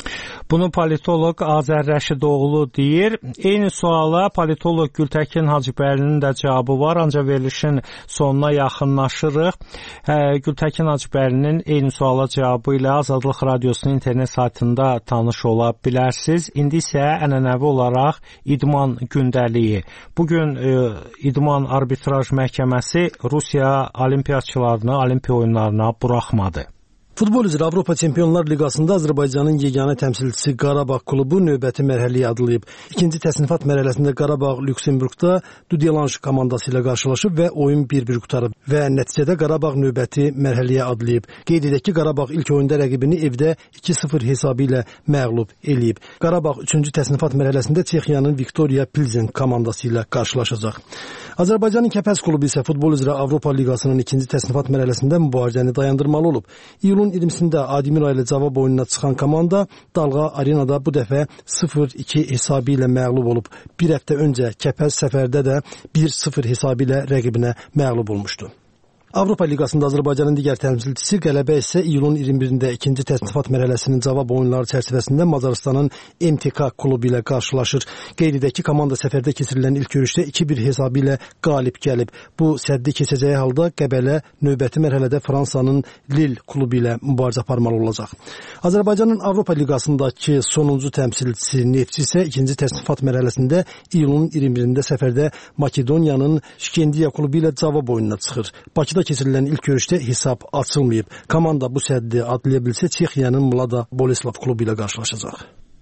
Bunu politoloq Azər Rəşidoğlu deyir. Eyni suala politoloq Gültəkin Hacıbəylinin də cavabı var, ancaq verilişin sonuna yaxınlaşırıq. Gültəkin Hacıbəylinin eyni suala cavabı ilə Azadlıq Radiosunun internet saytında tanış ola bilərsiniz. İndi isə ənənəvi olaraq İdman gündəliyi. Bugün İdman Arbitraj Məhkəməsi Rusiya olimpiyatçılarını olimpiya oyunlarına buraxmadı. Futbol üzrə Avropa Çempionlar Liqasında Azərbaycanın yeganə təmsilçisi Qarabağ klubu növbəti mərhələyə adlayıb. İkinci təsnifat mərhələsində Qarabağ Lüksemburqda Dudelanj komandası ilə qarşılaşıb və oyun 1-1 qutarıb və nəticədə Qarabağ növbəti mərhələyə adlayıb. Qeyd edək ki, Qarabağ ilk oyunda rəqibini evdə 2-0 hesabı ilə məğlub eləyib. Qarabağ 3-cü təsnifat mərhələsində Çexiyanın Viktoria Pilsen komandası ilə qarşılaşacaq. Azərbaycanın Kəpəz klubu isə futbol üzrə Avropa Liqasının ikinci təsnifat mərhələsində mübarizəni dayandırmalı olub. İyulun 20-sində Admira ilə cavab oyununa çıxan komanda Dalğa Arenada bu dəfə 0-2 hesabı ilə məğlub olub. Bir həftə öncə Kəpəz səfərdə də 1-0 hesabı ilə rəqibinə məğlub olmuşdu. Avropa Liqasında Azərbaycanın digər təmsilçisi Qələbə isə iyulun 21-də ikinci təsnifat mərhələsinin cavab oyunları çərçivəsində Macarıstanın MTK klubu ilə qarşılaşır. Qeyd edək ki, komanda səfərdə keçirilən ilk görüşdə 2-1 hesabı ilə qalib gəlib. Bu səddi keçəcəyi halda Qəbələ növbəti mərhələdə Fransanın Lille klubu ilə mübarizə aparmalı olacaq. Azərbaycanın Avropa Liqasındakı sonuncu təmsilçisi Neftçi isə ikinci təsnifat mərhələsində iyulun 21-də səfərdə Makedoniyanın Şkendiya klubu ilə cavab oyununa çıxır. Bakıda keçirilən ilk görüşdə hesab açılmayıb. Komanda bu səddi adlaya bilsə Çexiyanın Mlada Boleslav klubu ilə qarşılaşacaq.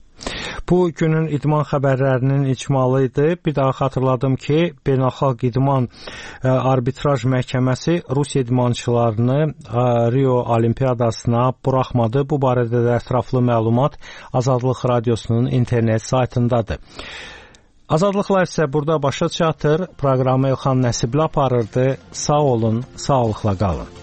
Bu günün idman xəbərlərinin icmalı idi. Bir daha xatırladım ki, Beynəlxalq İdman Arbitraj Məhkəməsi Rusiya idmançılarını Rio Olimpiyadasına buraxmadı. Bu barədə də ətraflı məlumat Azadlıq Radiosunun internet saytındadır. Azadlıqlar isə burada başa çatır. Proqramı Elxan Nəsibli aparırdı. Sağ olun, sağlıqla qalın.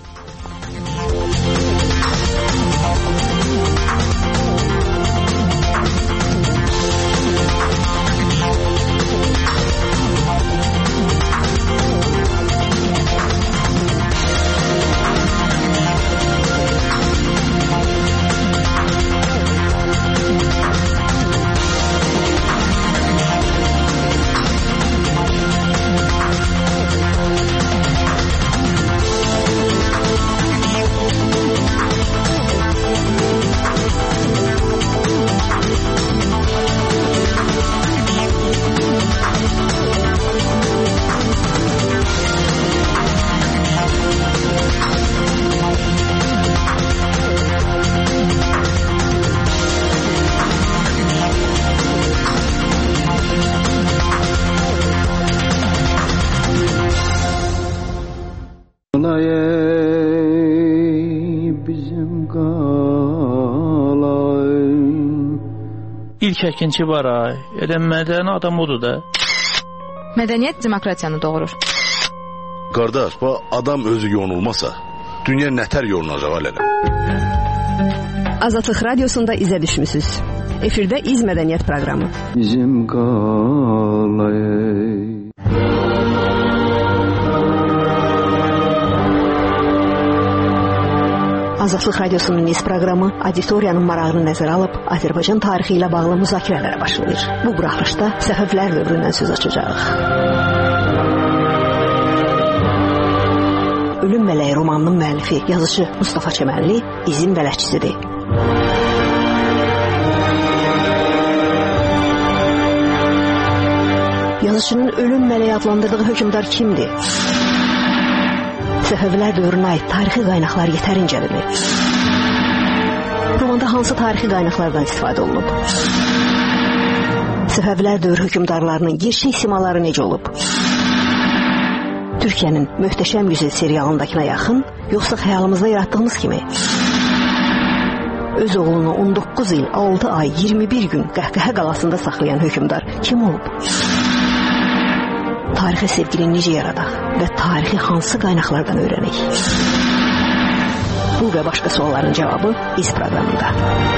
qalay bizim qalay. İlk əkinçi var ay. Mədəni adam odur da. Mədəniyyət demokratiyanı doğurur. Qardaş, bu adam özü yonulmasa, dünya nətər yonulacaq alələ? Azadlıq Radiosunda izə düşmüsünüz. Efirdə İz Mədəniyyət proqramı. Bizim qalay. Azadlıq Radiosunun İz proqramı auditoriyanın marağını nəzərə alıb Azərbaycan tarixi ilə bağlı müzakirələrə başlayır. Bu buraxılışda Səfəvilər dövründən söz açacağıq. Ölüm Mələyi romanının müəllifi, yazıcı Mustafa Çəmənli İzin bələdçisidir. Yazıcının Ölüm Mələyi adlandırdığı hökmdar kimdir? Səfəvilər dövrünə aid tarixi qaynaqlar yetərincədirmi? Romanda hansı tarixi qaynaqlardan istifadə olunub? Səfəvilər dövrü hökmdarlarının gerçək simaları necə olub? Türkiyənin Möhtəşəm Yüzü serialındakına yaxın, yoxsa xəyalımızda yaratdığımız kimi? Öz oğlunu 19 il, 6 ay, 21 gün Qəhqəhə qalasında saxlayan hökmdar kim olub? Tarixə sevgini necə yaradaq və tarixi hansı qaynaqlardan öyrənək? Bu və başqa sualların cavabı İz proqramında.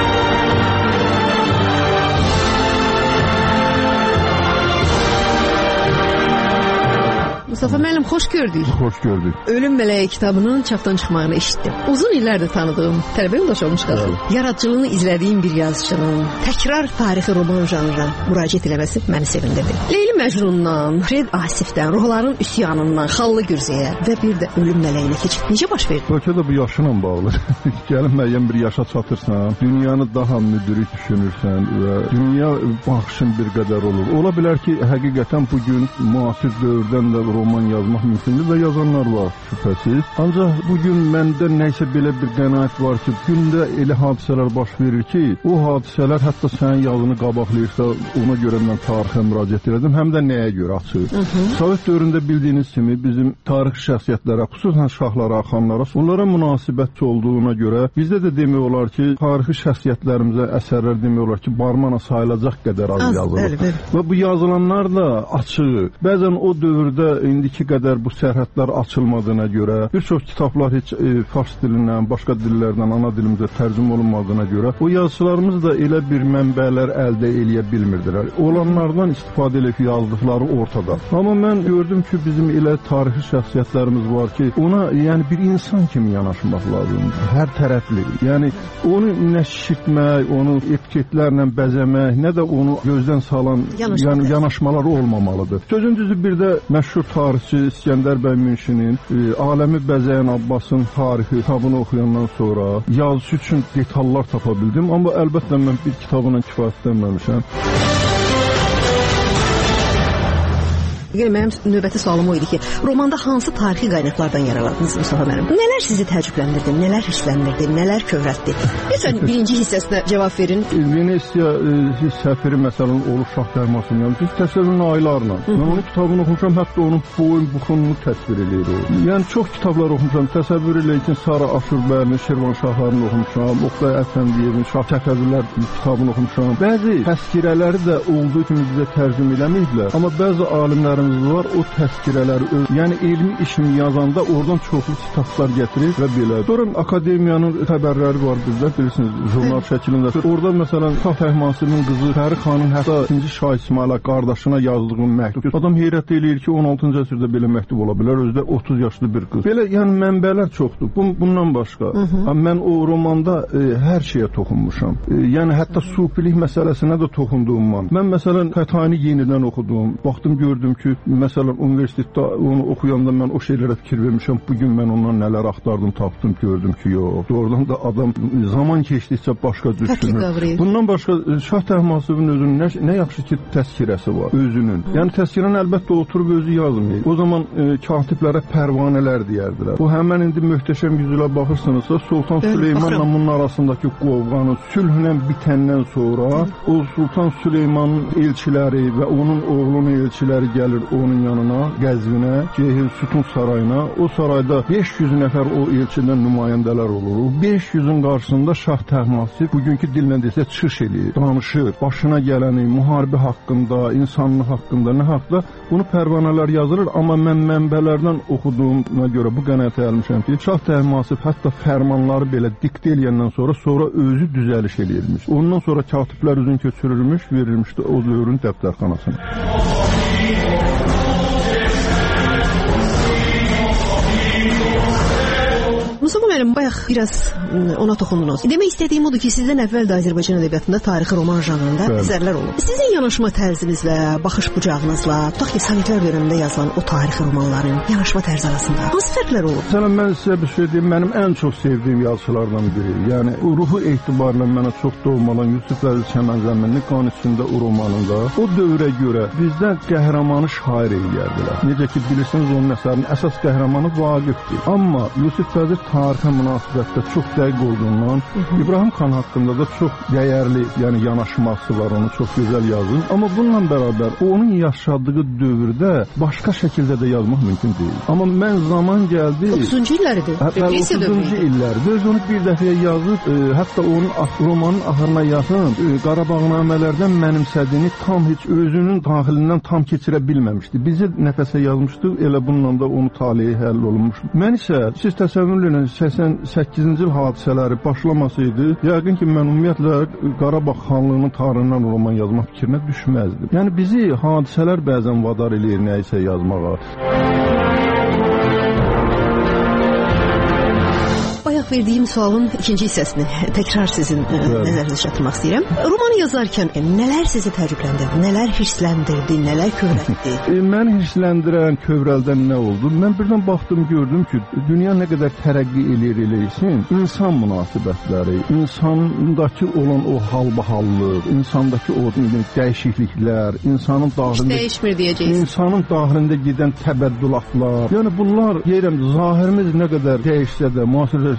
Mustafa müəllim, xoş gördük. Xoş gördük. Ölüm Mələyi kitabının çapdan çıxmağını eşitdim. Uzun illərdir tanıdığım, tələbə yoldaş olmuş qazın. Yaradıcılığını izlədiyim bir yazıçının təkrar tarixi roman janrına müraciət eləməsi məni sevindirdi. Leyli Məcnundan, Fred Asifdən, Ruhların Üsyanından, Xallı Gürzəyə və bir də Ölüm Mələyinə keçid necə baş verdi? Bəlkə də bu yaşınla bağlı. Gəlin müəyyən bir yaşa çatırsan, dünyanı daha müdrik düşünürsən və dünya baxışın bir qədər olur. Ola bilər ki, həqiqətən bugün müasir dövrdən də roman yazmaq mümkündür və yazanlar var şübhəsiz. Ancaq bugün məndə nəysə belə bir qənaət var ki, gündə elə hadisələr baş verir ki, o hadisələr hətta sənin yazını qabaqlayırsa, ona görə mən tarixə müraciət edirdim, həm də nəyə görə açıq. Sovet dövründə bildiyiniz kimi bizim tarix şəxsiyyətlərə, xüsusən şahlara, xanlara, onlara münasibətçi olduğuna görə bizdə də demək olar ki, tarixi şəxsiyyətlərimizə əsərlər demək olar ki, barmana sayılacaq qədər az yazılır. Və bu yazılanlar da açıq. Bəzən o dövrdə indiki qədər bu sərhədlər açılmadığına görə, bir çox kitablar heç fars dilindən, başqa dillərdən ana dilimizə tərcümə olunmadığına görə, o yazıçılarımız da elə bir mənbələr əldə eləyə bilmirdilər. Olanlardan istifadə edib yazdıqları ortada. Amma mən gördüm ki, bizim elə tarixi şəxsiyyətlərimiz var ki, ona yəni bir insan kimi yanaşmaq lazımdır. Hər tərəfli. Yəni onu nə şişirtmək, onu etiketlərlə bəzəmək, nə də onu gözdən salan yanaşmalar olmamalıdır. Sözün düzü bir də məşhur tarixçi İskəndər bəy Münşinin Aləmi Bəzəyən Abbasın tarixi kitabını oxuyandan sonra yazısı üçün detallar tapa bildim. Amma əlbəttə mən bir kitabına kifayətlənməmişəm. Mənim növbəti sualım o idi ki, romanda hansı tarixi qaynaqlardan yararlandınız Mustafa müəllim? Nələr sizi təəccübləndirdi, nələr hissləndirdi, nələr kövrətdi? Lütfən birinci hissəsinə cavab verin. Venesiya səfiri məsələn olur Şah Dərmasından. Biz təsəvvürün aylarla. Mən onun kitabını oxumuşam, hətta onun boyun buxununu təsvir edir o. Yəni çox kitablar oxumuşam. Təsəvvür eləyək ki, Sara Aşurbənin, Şirvanşahlarını oxumuşam, Oqtay Əfəndiyevin Şah Təfəvvürlər kitabını oxumuşam. Bəzi təzkirələri də olduğu kimi bizə tərcümə eləməyiblər. Amma bəzi alimlərin var, o təzkirələri, yəni elmi işini yazanda oradan çoxlu sitatlar gətirir və belə. Sonra akademiyanın xəbərləri var bizdə, bilirsiniz, jurnal şəklində. Orada məsələn Şah Təhmansibin qızı Fəri xanın hətta 2-ci Şah İsmayıla qardaşına yazdığı məktub. Adam heyrət eləyir ki, 16-cı əsrdə belə məktub ola bilər, özü də 30 yaşlı bir qız. Belə yəni mənbələr çoxdur. Bundan başqa. Mən o romanda hər şeyə toxunmuşam. Yəni hətta sufilik məsələsinə də toxunduğum var. Mən məsələn Fətani yenidən oxudum. Baxdım, gördüm ki, məsələn, universitetdə onu oxuyanda mən o şeylərə fikir vermişəm. Bugün mən ondan nələr axtardım, tapdım, gördüm ki, yox. Doğrudan da adam zaman keçdikcə başqa düşünür. Bundan başqa Şah Təhmasibin özünün nə yaxşı ki, təzkirəsi var özünün. Yəni təzkirəni əlbəttə oturub özü yazmır. O zaman katiblərə pərvanələr deyərdilər. Bu həmən indi möhtəşəm yüzülə baxırsınızsa, Sultan Süleymanla bunun arasındakı qovğanı sülhlə bitəndən sonra o Sultan Süleymanın elçiləri və onun oğlunun elçiləri gəlir gəlir onun yanına, Qəzvinə, Ceyhun Sütun sarayına. O sarayda 500 nəfər o elçidən nümayəndələr olur. O 500-ün qarşısında Şah Təhmasib bugünkü dillə desə çıxış eləyir, danışır. Başına gələni, müharibə haqqında, insanlıq haqqında, nə haqda bunu pərvanələr yazılır. Amma mən mənbələrdən oxuduğuma görə bu qənaətə gəlmişəm ki, Şah Təhmasib hətta fərmanları belə diktə eləyəndən sonra özü düzəliş eləyirmiş. Ondan sonra katiblər üzün köçürülmüş, verilmişdi o dövrün dəftərxanasına. Mustafa müəllim, bayaq biraz ona toxundunuz. Demək istədiyim odur ki, sizdən əvvəl də Azərbaycan ədəbiyyatında tarixi roman janrında əsərlər olub. Sizin yanaşma tərzinizlə, baxış bucağınızla, tutaq ki, Sovetlər dövründə yazılan o tarixi romanların yanaşma tərzi arasında hansı fərqlər olub? Məsələn, mən sizə bir şey deyim, mənim ən çox sevdiyim yazıçılardan biri. Yəni, ruhu etibarla mənə çox doğmalan Yusif Əziz Çəmənzəminli Qan içində o romanında o dövrə görə bizdə qəhrəmanı şair eləyərdilər. Necə ki, bilirsiniz, onun əsərinin əsas qəhrəmanı Vaqifdir. Amma Yusif Əziz tarixə münasibətdə çox dəqiq olduğundan İbrahim xan haqqında da çox dəyərli, yəni yanaşması var, onu çox gözəl yazır. Amma bununla bərabər onun yaşadığı dövrdə başqa şəkildə də yazmaq mümkün deyil. Amma mən zaman gəldi... 30-cu illəridir. 30-cu illərdir. Öz onu bir dəfəyə yazıb, hətta onun romanın axırına yazıb, Qarabağnamələrdən mənimsədiyini tam heç özünün daxilindən tam keçirə bilməmişdi. Bizi nəfəsə yazmışdı, elə bununla da onu taleyi həll olunmuşdu. Mən isə, siz təsəvvür edin, 88-ci il hadisələri başlamasaydı, yəqin ki, mən ümumiyyətlə Qarabağ xanlığının tarixindən roman yazmaq fikrinə düşməzdim. Yəni, bizi hadisələr bəzən vadar eləyir nəyisə yazmağa. Bayaq verdiyim sualın ikinci hissəsini təkrar sizin nəzərinizə çatdırmaq istəyirəm. Romanı yazarkən nələr sizi təəccübləndirdi, nələr hirsləndirdi, nələr kövrəltdi? Məni hirsləndirən, kövrəldən nə oldu? Mən birdən baxdım, gördüm ki, dünya nə qədər tərəqqi eləyirsin, insan münasibətləri, insandakı olan o halbahallıq, insandakı o dəyişikliklər, insanın daxilində, insanın daxilində gedən təbəddülatlar, yəni bunlar, deyirəm, zahirimiz nə qədər dəyişsə də, müasirləşsə,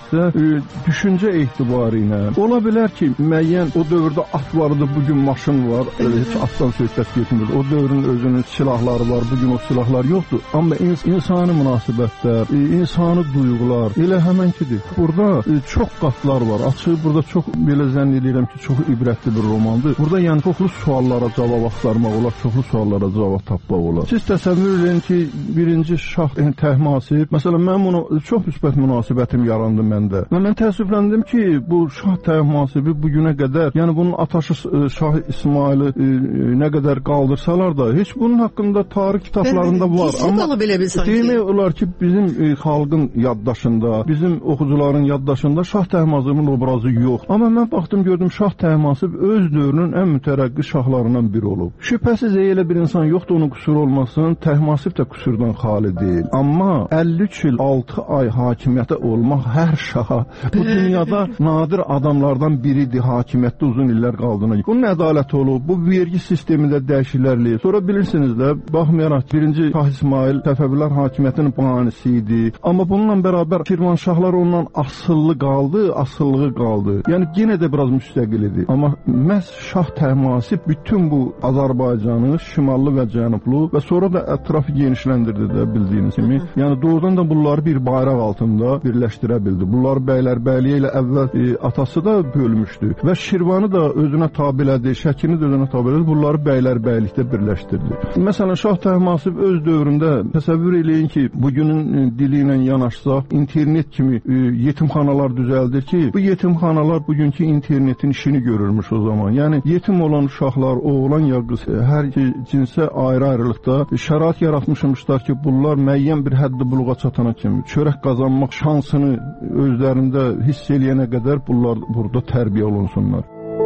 düşüncə etibarı ilə ola bilər ki, müəyyən o dövrdə at vardı, bugün maşın var, heç atdan söhbət getmir. O dövrün özünün silahları var, bugün o silahlar yoxdur. Amma insani münasibətlər, insani duyğular elə həmənkidir. Burada çox qatlar var. Açıq, burada çox belə zənn edirəm ki, çox ibrətli bir romandır. Burada yəni çoxlu suallara cavab axtarmaq olar, çoxlu suallara cavab tapmaq olar. Siz təsəvvür edin ki, birinci Şah Təhmasib, məsələn, mənim ona çox müsbət münasibətim yarandı məndə. Və mən təəssüfləndim ki, bu Şah Təhmasibi bugünə qədər, yəni bunun ataşı Şah İsmaili nə qədər qaldırsalar da, heç bunun haqqında tarix kitablarında var. Amma demək olar ki, bizim xalqın yaddaşında, bizim oxucuların yaddaşında Şah Təhmasibin obrazı yox. Amma mən baxdım, gördüm, Şah Təhmasib öz dövrünün ən mütərəqqi şahlarından biri olub. Şübhəsiz elə bir insan yoxdur, onun qüsuru olmasın, Təhmasib də qüsurdan xali deyil. Amma 53 il 6 ay hakimiyyətə olmaq hər şaha bu dünyada nadir adamlardan biridir, hakimiyyətdə uzun illər qaldığına. Bunun ədaləti olub, bu vergi sistemində dəyişikliklər. Sonra bilirsiniz də, baxmayaraq birinci Şah İsmail Səfəvilər hakimiyyətinin banisi idi. Amma bununla bərabər Şirvanşahlar ondan asıllı qaldı, asıllığı qaldı. Yəni yenə də biraz müstəqil idi. Amma məhz Şah Təhmasib bütün bu Azərbaycanı, şimallı və cənublu və sonra da ətrafı genişləndirdi də bildiyiniz kimi. Yəni doğrudan da bunları bir bayraq altında birləşdirə bildi. Bunlar bəylərbəyliyi ilə əvvəl atası da bölmüşdü və Şirvanı da özünə tabilədi, Şəkini də özünə tabilədi. Bunları bəylərbəylikdə birləşdirdi. Məsələn, Şah Təhmasib öz dövründə təsəvvür eləyin ki, bugünün dili ilə yanaşsaq, internet kimi yetimxanalar düzəldir ki, bu yetimxanalar bugünkü internetin işini görürmüş o zaman. Yəni, yetim olan uşaqlar, oğlan ya qız, hər cinsə ayrı-ayrılıqda şərait yaratmışmışlar ki, bunlar müəyyən bir həddi buluğa çatana kimi çörək qazanmaq şansını özlərində hiss eləyənə qədər bunlar burada tərbiyə olunsunlar.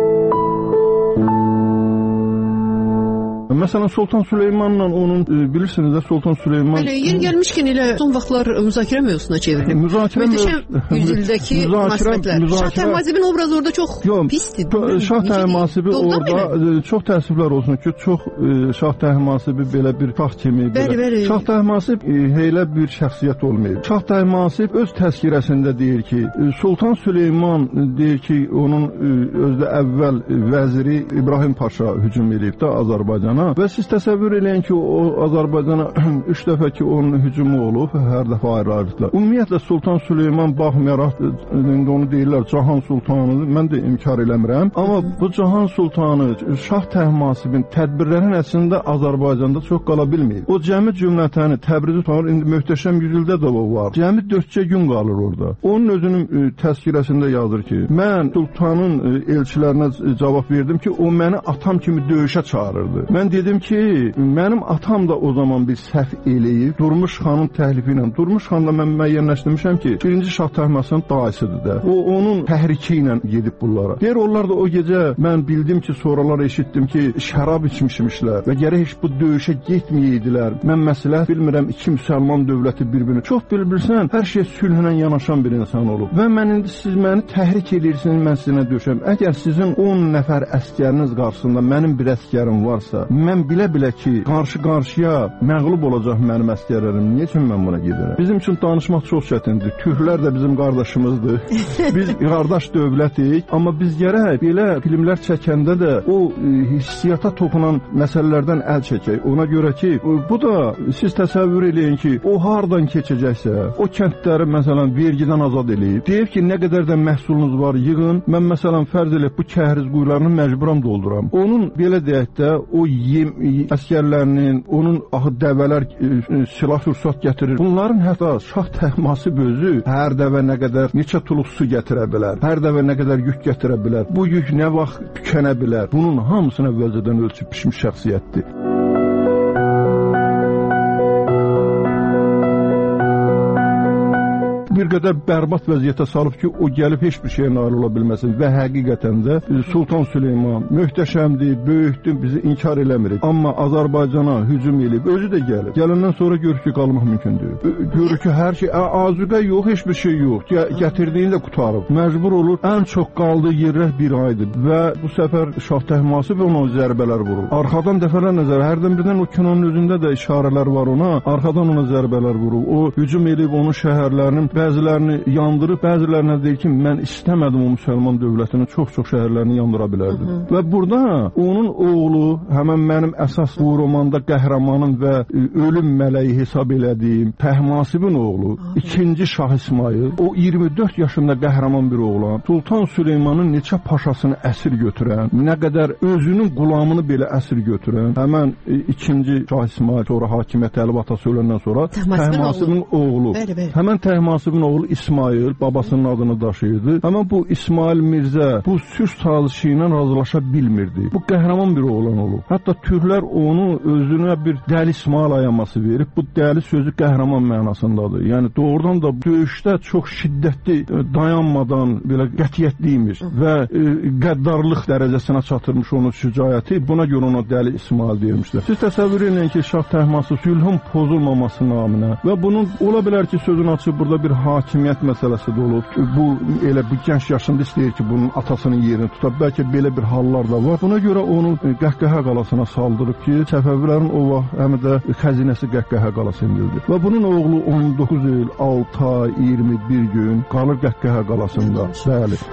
Məsələn, Sultan Süleymanla onun, bilirsiniz də, Sultan Süleyman... Bəli, yer gəlmişkən elə son vaxtlar müzakirə mövzusuna çevrilib. Möhtəşəm yüzyıldakı münasibətlər. Şah Təhmasibin obrazı orada çox pisdir. Şah Təhmasibi orada, çox təəssüflər olsun ki, çox Şah Təhmasibi belə bir şah kimi... Şah Təhmasib elə bir şəxsiyyət olmayıb. Şah Təhmasib öz təzkirəsində deyir ki, Sultan Süleyman deyir ki, onun özdə əvvəl vəziri İbrahim Paşa hücum edib də Azərbaycana. Azərbaycana və siz təsəvvür eləyin ki, o Azərbaycana 3 dəfə ki, onun hücumu olub, hər dəfə ayrı-ayrılıqlar. Ümumiyyətlə Sultan Süleyman baxmayaraq, indi onu deyirlər Cahan Sultanıdır, mən də inkar eləmirəm. Amma bu Cahan Sultanı, Şah Təhmasibin tədbirlərin əslində Azərbaycanda çox qala bilməyib. O cəmi cümlətəni Təbrizi tutar, indi möhtəşəm yüzüldə də o var. Cəmi 4 gün qalır orada. Onun özünün təzkirəsində yazır ki, mən Sultanın elçilərinə cavab verdim ki, o məni atam kimi döyüşə çağırırdı. Mən dedim ki, mənim atam da o zaman bir səhv eləyib, Durmuş xanın təhlifi ilə. Durmuş xan da mən müəyyənləşdirmişəm ki, 1-ci Şah Təhmasibin dayısıdır da. O onun təhriki ilə gedib bunlara. Deyir, onlar da o gecə mən bildim ki, sonralar eşitdim ki, şərab içmişmişlər və gərək heç bu döyüşə getməyəydilər. Mən məsləhət bilmirəm, iki müsəlman dövləti bir-birini. Çox bilirsən, hər şey sülhlə yanaşan bir insan olub. Və mən indi siz məni təhrik edirsiniz, mən sizinlə döyüşəm. Əgər sizin 10 nəfər əskəriniz qarşısında mənim bir əskərim varsa, mən bilə-bilə ki, qarşı-qarşıya məğlub olacaq mənim əskərlərim. Niyə üçün mən buna gedirəm? Bizim üçün danışmaq çox çətindir. Türklər də bizim qardaşımızdır. Biz qardaş dövlətik, amma biz gərək belə filmlər çəkəndə də o hissiyata toxunan məsələlərdən əl çəkək. Ona görə ki, bu da siz təsəvvür eləyin ki, o hardan keçəcəksə, o kəndləri məsələn vergidən azad eləyib. Deyib ki, nə qədər də məhsulunuz var, yığın. Mən məsələn fərz eləyib bu kəhriz quyularını məcburam dolduram. Onun belə deyək də o əskərlərinin, onun axı dəvələr silah fürsət gətirir. Bunların hətta Şah Təhmasib özü hər dəvə nə qədər neçə tuluq su gətirə bilər, hər dəvə nə qədər yük gətirə bilər. Bu yük nə vaxt tükənə bilər. Bunun hamısını əvvəlcədən ölçüb pişmiş şəxsiyyətdir. Bir qədər bərbad vəziyyətə salıb ki, o gəlib heç bir şeyə nail ola bilməsin və həqiqətən də Sultan Süleyman möhtəşəmdir, böyükdür, bizi inkar eləmirik. Amma Azərbaycana hücum eləyib, özü də gəlib. Gələndən sonra görür ki, qalmaq mümkündür. Görür ki, hər şey, azuqə yox, heç bir şey yox. Gətirdiyini də qutarıb. Məcbur olur, ən çox qaldığı yerlər bir aydır və bu səfər Şah Təhmasib ona zərbələr vurur. Arxadan dəfələrlə hərdən birdən o kinonun özündə də işarələr var ona, arxadan ona zərbələr vurur. O hücum eləyib onun şəhərlərinin bəzilərini yandırıb, bəzilərinə deyir ki, mən istəmədim o müsəlman dövlətinin çox-çox şəhərlərini yandıra bilərdim. Və burada onun oğlu, həmən mənim əsas bu romanda qəhrəmanım və ölüm mələyi hesab elədiyim Təhmasibin oğlu, 2-ci Şah İsmayıl, o 24 yaşında qəhrəman bir oğlan, Sultan Süleymanın neçə paşasını əsir götürən, nə qədər özünün qulamını belə əsir götürən, həmən 2-ci Şah İsmayıl, sonra hakimiyyət Əli atası öləndən sonra Təhmasibin oğlu, həmən Təhmasibin oğlu İsmayıl babasının adını daşıyırdı. Amma bu İsmail Mirzə bu sülh sazişi ilə razılaşa bilmirdi. Bu qəhrəman bir oğlan olub. Hətta türklər onu özünə bir Dəli İsmail ayaması verib. Bu dəli sözü qəhrəman mənasındadır. Yəni doğrudan da döyüşdə çox şiddətli, dayanmadan belə qətiyyətliymiş və qəddarlıq dərəcəsinə çatırmış onun şücaəti. Buna görə ona Dəli İsmail deyirmişlər. Siz təsəvvür edin ki, Şah Təhmasib sülhün pozulmaması naminə və bunun ola bilər ki, sözünü açıb burada bir hakimiyyət məsələsi də olub. Bu elə bu gənc yaşında istəyir ki, bunun atasının yerini tuta. Bəlkə belə bir hallar da var. Buna görə onu Qəhqəhə qalasına saldırıb ki, Səfəvilərin o vaxt həm də xəzinəsi Qəhqəhə qalası edildi. Və bunun oğlu 19 il, 6 ay, 21 gün qalır Qəhqəhə qalasında. Bəli.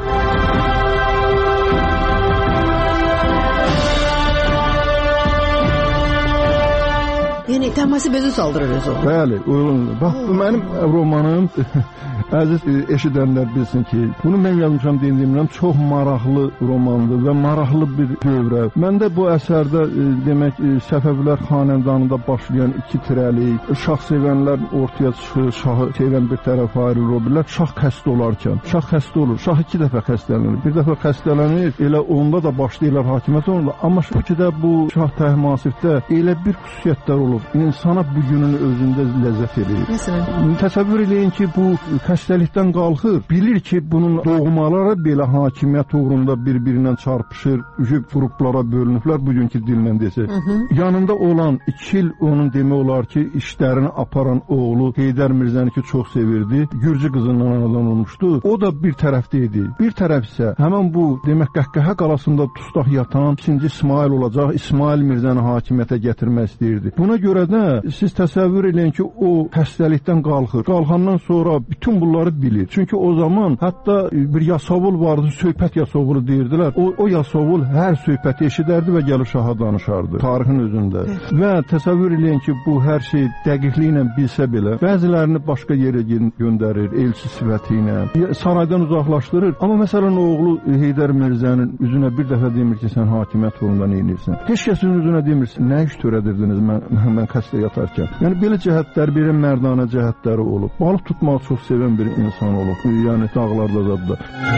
Yəni Təhmasib özü saldırır özü. Bəli, bax bu mənim romanım əziz eşidənlər bilsin ki, bunu mən yazmışam deyilmirəm, çox maraqlı romandır və maraqlı bir dövrə. Məndə bu əsərdə demək Səfəvilər xanədanında başlayan iki tirəlik, şah sevənlər ortaya çıxır, şahı sevən bir tərəf ayrılır o birlər. Şah xəstə olarkən, şah xəstə olur, şah 2 dəfə xəstələnir. Bir dəfə xəstələnir, elə onda da başlayırlar hakimiyyət onunla. Amma şu ki də bu Şah Təhmasibdə elə bir xüsusiyyətlər olur. İnsana bugünün özündə ləzzət edir. Məsələn, təsəvvür eləyin ki, bu xəstəlikdən qalxır, bilir ki, bunun doğmaları belə hakimiyyət uğrunda bir-birindən çarpışır, qruplara bölünüblər, bugünkü dillə desək. Yanında olan 2 il onun demək olar ki, işlərini aparan oğlu Heydər Mirzəni ki, çox sevirdi, Gürcü qızından anadan olmuşdu. O da bir tərəfdə idi. Bir tərəf isə həmən bu, demək, Qəhqəhə qalasında dustaq yatan 2-ci İsmail olacaq, İsmail Mirzəni hakimiyyətə gətirmək istəyirdi. Buna görə də siz təsəvvür edin ki, o xəstəlikdən qalxır. Qalxandan sonra bütün bunları bilir. Çünki o zaman hətta bir Yasavul vardı, söhbət Yasavulu deyirdilər. O Yasavul hər söhbəti eşidərdi və gəlib şaha danışardı tarixin özündə. Və təsəvvür edin ki, bu hər şey dəqiqliklə bilsə belə, bəzilərini başqa yerə göndərir, elçi sifəti ilə, saraydan uzaqlaşdırır. Amma məsələn, oğlu Heydər Mirzənin üzünə bir dəfə demir ki, sən hakimiyyət uğrunda nə edirsən? Heç kəsin üzünə demirsin, nə iş törədirdiniz mən xəstə yatarkən? Yəni, belə cəhətlər, bir mərdanə cəhətləri olub. Balıq tutmağı çox sevən bir insan olub. Yəni, dağlarda zadda.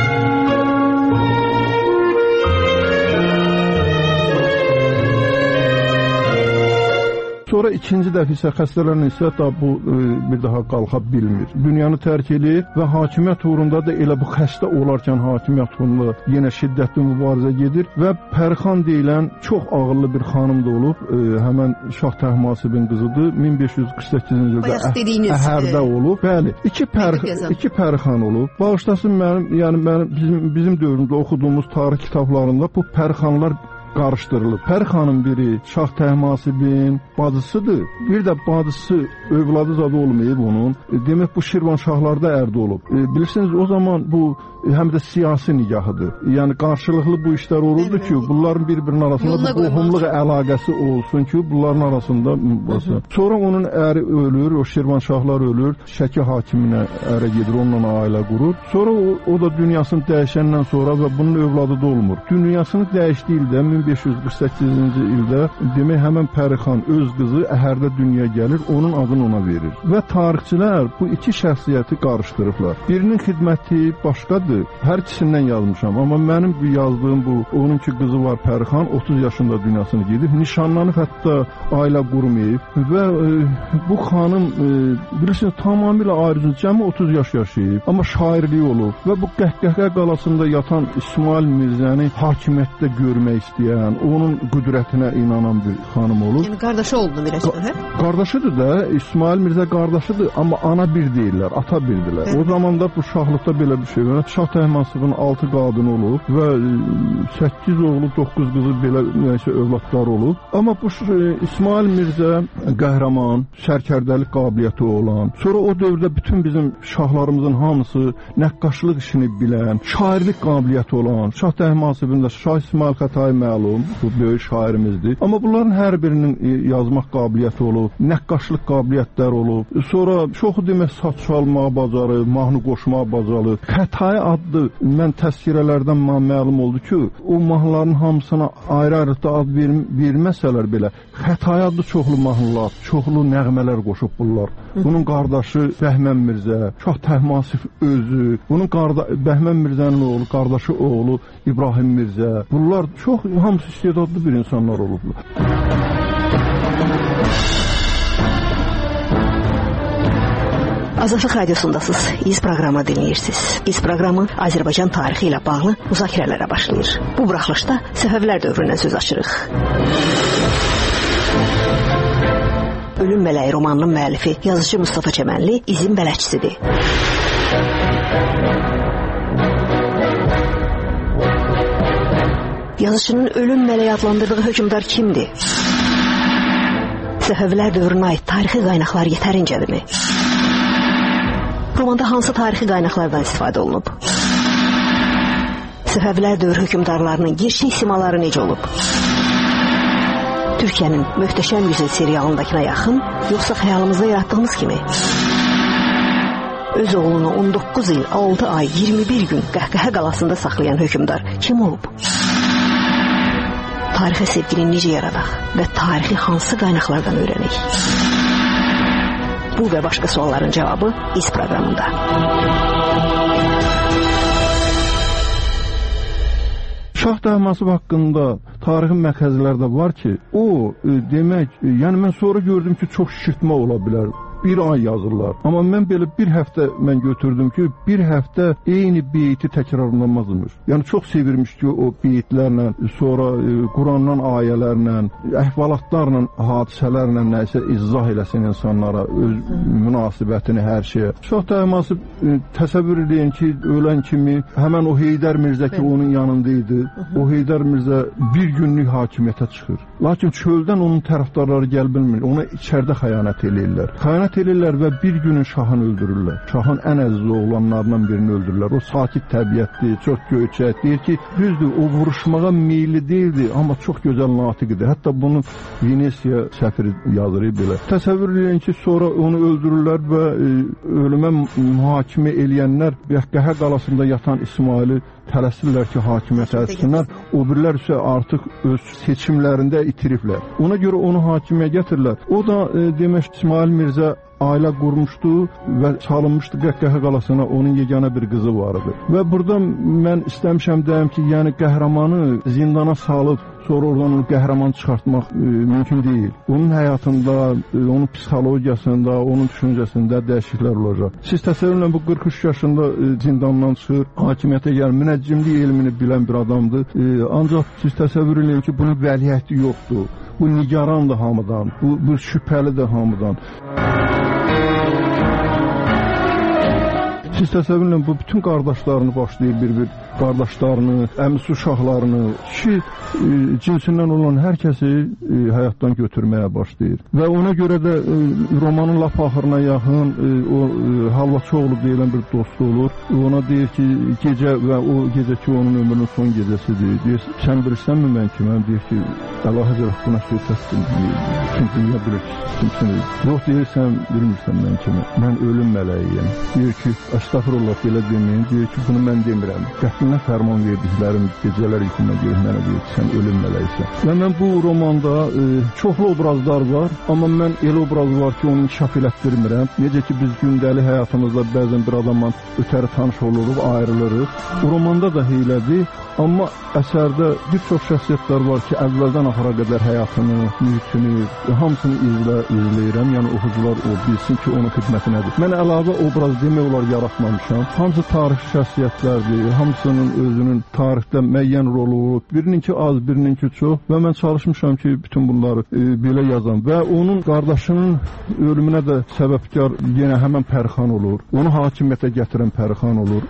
Sonra ikinci dəfə isə xəstələrin isə bu bir daha qalxa bilmir. Dünyanı tərk edir və hakimiyyət uğrunda da elə bu xəstə olarkən hakimiyyət uğrunda yenə şiddətli mübarizə gedir və Pərixan deyilən çox ağıllı bir xanım da olub. Həmən Şah Təhmasibin qızıdır. 1548-ci ildə Əhərdə olub. Bəli, iki Pərixan olub. Bağışlasın bizim dövrümüzdə oxuduğumuz tarix kitablarında bu Pərixanlar qarışdırılıb. Pərixanın biri Şah Təhmasibin bacısıdır. Bir də bacısı övladı zadı olmayıb onun. Demək bu Şirvanşahlarda ərdə olub. Bilirsiniz, o zaman bu həm də siyasi nigahıdır. Yəni qarşılıqlı bu işlər olurdu ki, bunların bir-birinin arasında qohumluq əlaqəsi olsun ki, bunların arasında sonra onun əri ölür, o Şirvanşahlar ölür, Şəki hakiminə ərə gedir, onunla ailə qurur. Sonra o da dünyasını dəyişəndən sonra və bunun övladı da olmur. Dünyasını dəyişdiyi ildə 1548-ci ildə demək həmən Pərixan öz qızı Əhərdə dünyaya gəlir, onun adını ona verir. Və tarixçilər bu iki şəxsiyyəti qarışdırıblar. Birinin xidməti başqadır. Hər ikisindən yazmışam, amma mənim yazdığım bu, onun ki qızı var Pərixan, 30 yaşında dünyasını gedib, nişanlanıb, hətta ailə qurmayıb və bu xanım bilirsiniz, tamamilə ayrıca cəmi 30 yaş yaşayıb, amma şairliyi olub və bu Qəhqəhə qalasında yatan İsmail Mirzəni hakimiyyətdə görmək istəyən, onun qüdrətinə inanan bir xanım olub. Yəni qardaşı oldu birəçən, hə? Qardaşıdır da, İsmail Mirzə qardaşıdır, amma ana bir deyirlər, ata bildilər. O zamanda bu şahlıqda belə bir şey var. Şah Təhmasibin 6 qadını olub və 8 oğlu, 9 qızı belə övladlar olub. Amma bu İsmail Mirzə qəhrəman, sərkərdəlik qabiliyyəti olan, sonra o dövrdə bütün bizim şahlarımızın hamısı nəqqaşlıq işini bilən, şairlik qabiliyyəti olan, Şah Təhmasibin də Şah İsmail Xətai məlum, bu böyük şairimizdir. Amma bunların hər birinin yazmaq qabiliyyəti olub, nəqqaşlıq qabiliyyətlər olub. Sonra çoxu demək saç çalmağa bacarır, mahnı qoşmağa bacarır. Xətai adlı mən təzkirələrdən məlum oldu ki, o mahnıların hamısına ayrı-ayrılıqda ad verməsələr belə, Xətai adlı çoxlu mahnılar, çoxlu nəğmələr qoşub bunlar. Bunun qardaşı Bəhmən Mirzə, Şah Təhmasib özü, bunun Bəhmən Mirzənin oğlu, qardaşı oğlu İbrahim Mirzə. Bunlar çox hamısı istedadlı bir insanlar olublar. Azadlıq Radiosundasınız. İz proqramı dinləyirsiniz. İz proqramı Azərbaycan tarixi ilə bağlı müzakirələrə başlayır. Bu buraxılışda Səfəvilər dövründən söz açırıq. Ölüm Mələyi romanının müəllifi yazıcı Mustafa Çəmənli izin bələdçisidir. Yazıcının Ölüm Mələyi adlandırdığı hökmdar kimdir? Səfəvilər dövrünə aid tarixi qaynaqlar yetərincədirmi? Romanda hansı tarixi qaynaqlardan istifadə olunub? Səfəvilər dövr hökmdarlarının gerçək simaları necə olub? Türkiyənin Möhtəşəm Yüzü serialındakına yaxın, yoxsa xəyalımızda yaratdığımız kimi? Öz oğlunu 19 il, 6 ay, 21 gün Qəhqəhə qalasında saxlayan hökmdar kim olub? Tarixə sevgini necə yaradaq və tarixi hansı qaynaqlardan öyrənək? Bu və başqa sualların cavabı İz proqramında. Şah Təhmasib haqqında tarixi məxəzlər də var ki, o demək, yəni mən sonra gördüm ki, çox şişirtmə ola bilər. bir ay yazırlar. Amma mən belə bir həftə mən götürdüm ki, bir həftə eyni beyti təkrarlanmazmış. Yəni çox sevirmiş ki, o beytlərlə, sonra Qurandan ayələrlə, əhvalatlarla, hadisələrlə nəsə izah eləsin insanlara, öz münasibətini, hər şeyə. Şah Təhmasib təsəvvür edin ki, ölən kimi həmən o Heydər Mirzə ki, onun yanında idi. O Heydər Mirzə bir günlük hakimiyyətə çıxır. Lakin çöldən onun tərəfdarları gəl bilmir. Ona içəridə xəyanət eləyirlər. Xəyanət eləyirlər və bir günün şahını öldürürlər. Şahın ən əziz oğlanlarından birini öldürürlər. O sakit təbiətli, çox göyçək. Deyir ki, düzdür, o vuruşmağa meyilli deyildi, amma çox gözəl natiq idi. Hətta bunu Venesiya səfiri yazır belə. Təsəvvür edin ki, sonra onu öldürürlər və ölümə mühakimə eləyənlər Qəhə qalasında yatan İsmaili tələsirlər ki, hakimiyyət etsinlər. O birilər isə artıq öz seçimlərində itiriblər. Ona görə onu hakimiyyəyə gətirirlər. O da demək İsmail Mirzə ailə qurmuşdu və salınmışdı Qəhqəhə qalasına, onun yeganə bir qızı vardı. Və burada mən istəmişəm deyim ki, yəni qəhrəmanı zindana salıb sonra oradan onu qəhrəman çıxartmaq mümkün deyil. Onun həyatında, onun psixologiyasında, onun düşüncəsində dəyişikliklər olacaq. Siz təsəvvürlə bu 43 yaşında zindandan çıxır, hakimiyyətə gəlir, münəccimlik elmini bilən bir adamdır. Ancaq siz təsəvvür edin ki, bunun vəliəhdi yoxdur. Bu nigarandır hamıdan, bu şübhəlidir hamıdan. Siz təsəvvürlə bu bütün qardaşlarını başlayır bir-bir, qardaşlarını, əmisi uşaqlarını, kişi cinsindən olan hər kəsi həyatdan götürməyə başlayır. Və ona görə də romanın lap axırına yaxın o Halvaçıoğlu deyilən bir dostu olur. Ona deyir ki, gecə və o gecəki onun ömrünün son gecəsidir. Deyir, sən bilirsənmi mən kiməm? Deyir ki, Əlahəzrət buna söhbətsin. Bütün dünya bilir kimsiniz. Yox, deyir, sən bilmirsən mən kiməm. Mən ölüm mələyiyəm. Deyir ki, əstəğfirullah, belə deməyin. Deyir ki, bunu mən demirəm. Qətindən fərman verdiklərim gecələr yuxuma deyir, mənə deyir ki, sən ölüm mələksən. Və mən bu romanda çoxlu obrazlar var, amma mən elə obraz var ki, onu inkişaf elətdirmirəm. Necə ki, biz gündəlik həyatımızda bəzən bir adamla ötəri tanış oluruq, ayrılırıq. Bu romanda da heylədir, amma əsərdə bir çox şəxsiyyətlər var ki, əvvəldən axıra qədər həyatını, mühitini, hamısını izləyirəm. Yəni, oxucular o bilsin ki, onun xidməti nədir. Mən əlavə obraz demək olar yaratmamışam. Hamısı tarixi şəxsiyyətlərdir, hamısının özünün tarixdə müəyyən rolu olub. Birininki az, birininki çox və mən çalışmışam ki, bütün bunları belə yazam. Və onun qardaşının ölümünə də səbəbkar yenə həmən Pərixan olur. Onu hakimiyyətə gətirən Pərixan olur.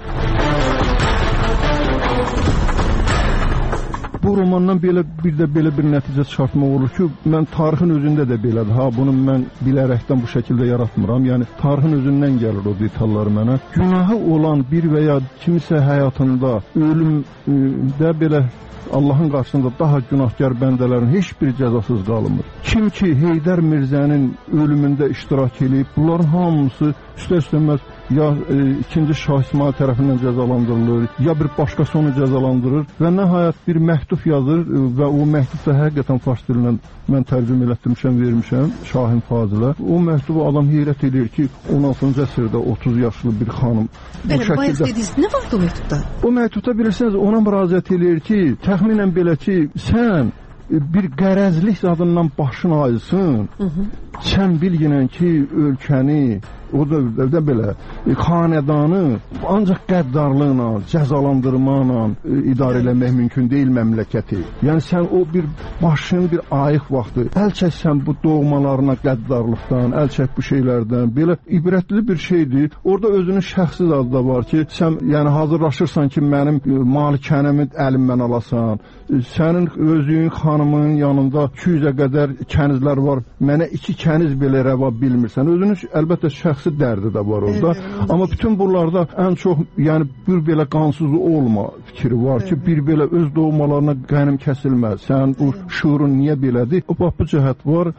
Bu romandan belə bir nəticə çıxartmaq olur ki, mən tarixin özündə də belədir. Ha, bunu mən bilərəkdən bu şəkildə yaratmıram. Yəni, tarixin özündən gəlir o detallar mənə. Günahı olan bir və ya kimisə həyatında ölümdə belə Allahın qarşısında daha günahkar bəndələrin heç bir cəzasız qalmır. Kim ki, Heydər Mirzənin ölümündə iştirak edib, bunların hamısı üstə-üstəməz ya ikinci Şah İsmail tərəfindən cəzalandırılır, ya bir başqası onu cəzalandırır və nəhayət bir məktub yazır və o məktubda həqiqətən fars dilindən mən tərcümə elətdirmişəm, vermişəm Şahin Fazilə. O məktubu adam heyrət edir ki, 16-cı əsrdə 30 yaşlı bir xanım bu şəkildə... Bayaq dediniz, nə vardı o məktubda? O məktubda bilirsiniz, ona müraciət edir ki, təxminən belə ki, sən bir qərəzlik zadından başın ayılsın, sən bilginən ki, ölkəni, o da belə xanədanı ancaq qəddarlıqla, cəzalandırmaqla idarə eləmək mümkün deyil məmləkəti. Yəni sən o bir başın bir ayıq vaxtı əl çəksən bu doğmalarına qəddarlıqdan, əl çək bu şeylərdən, belə ibrətli bir şeydir. Orada özünün şəxsi adı da var ki, sən yəni hazırlaşırsan ki, mənim malikənəmi əlimdən alasan, sənin özün xanımın yanında 200-ə qədər kənizlər var, mənə 2 kəniz belə rəva bilmirsən. Özünün əlbəttə şəxsi dərdi də var orada. Amma bütün bunlarda ən çox yəni bir belə qansızı olma fikri var ki, bir belə öz doğmalarına qənim kəsilməz. Sən bu şuurun niyə belədir? O bax bu cəhət var.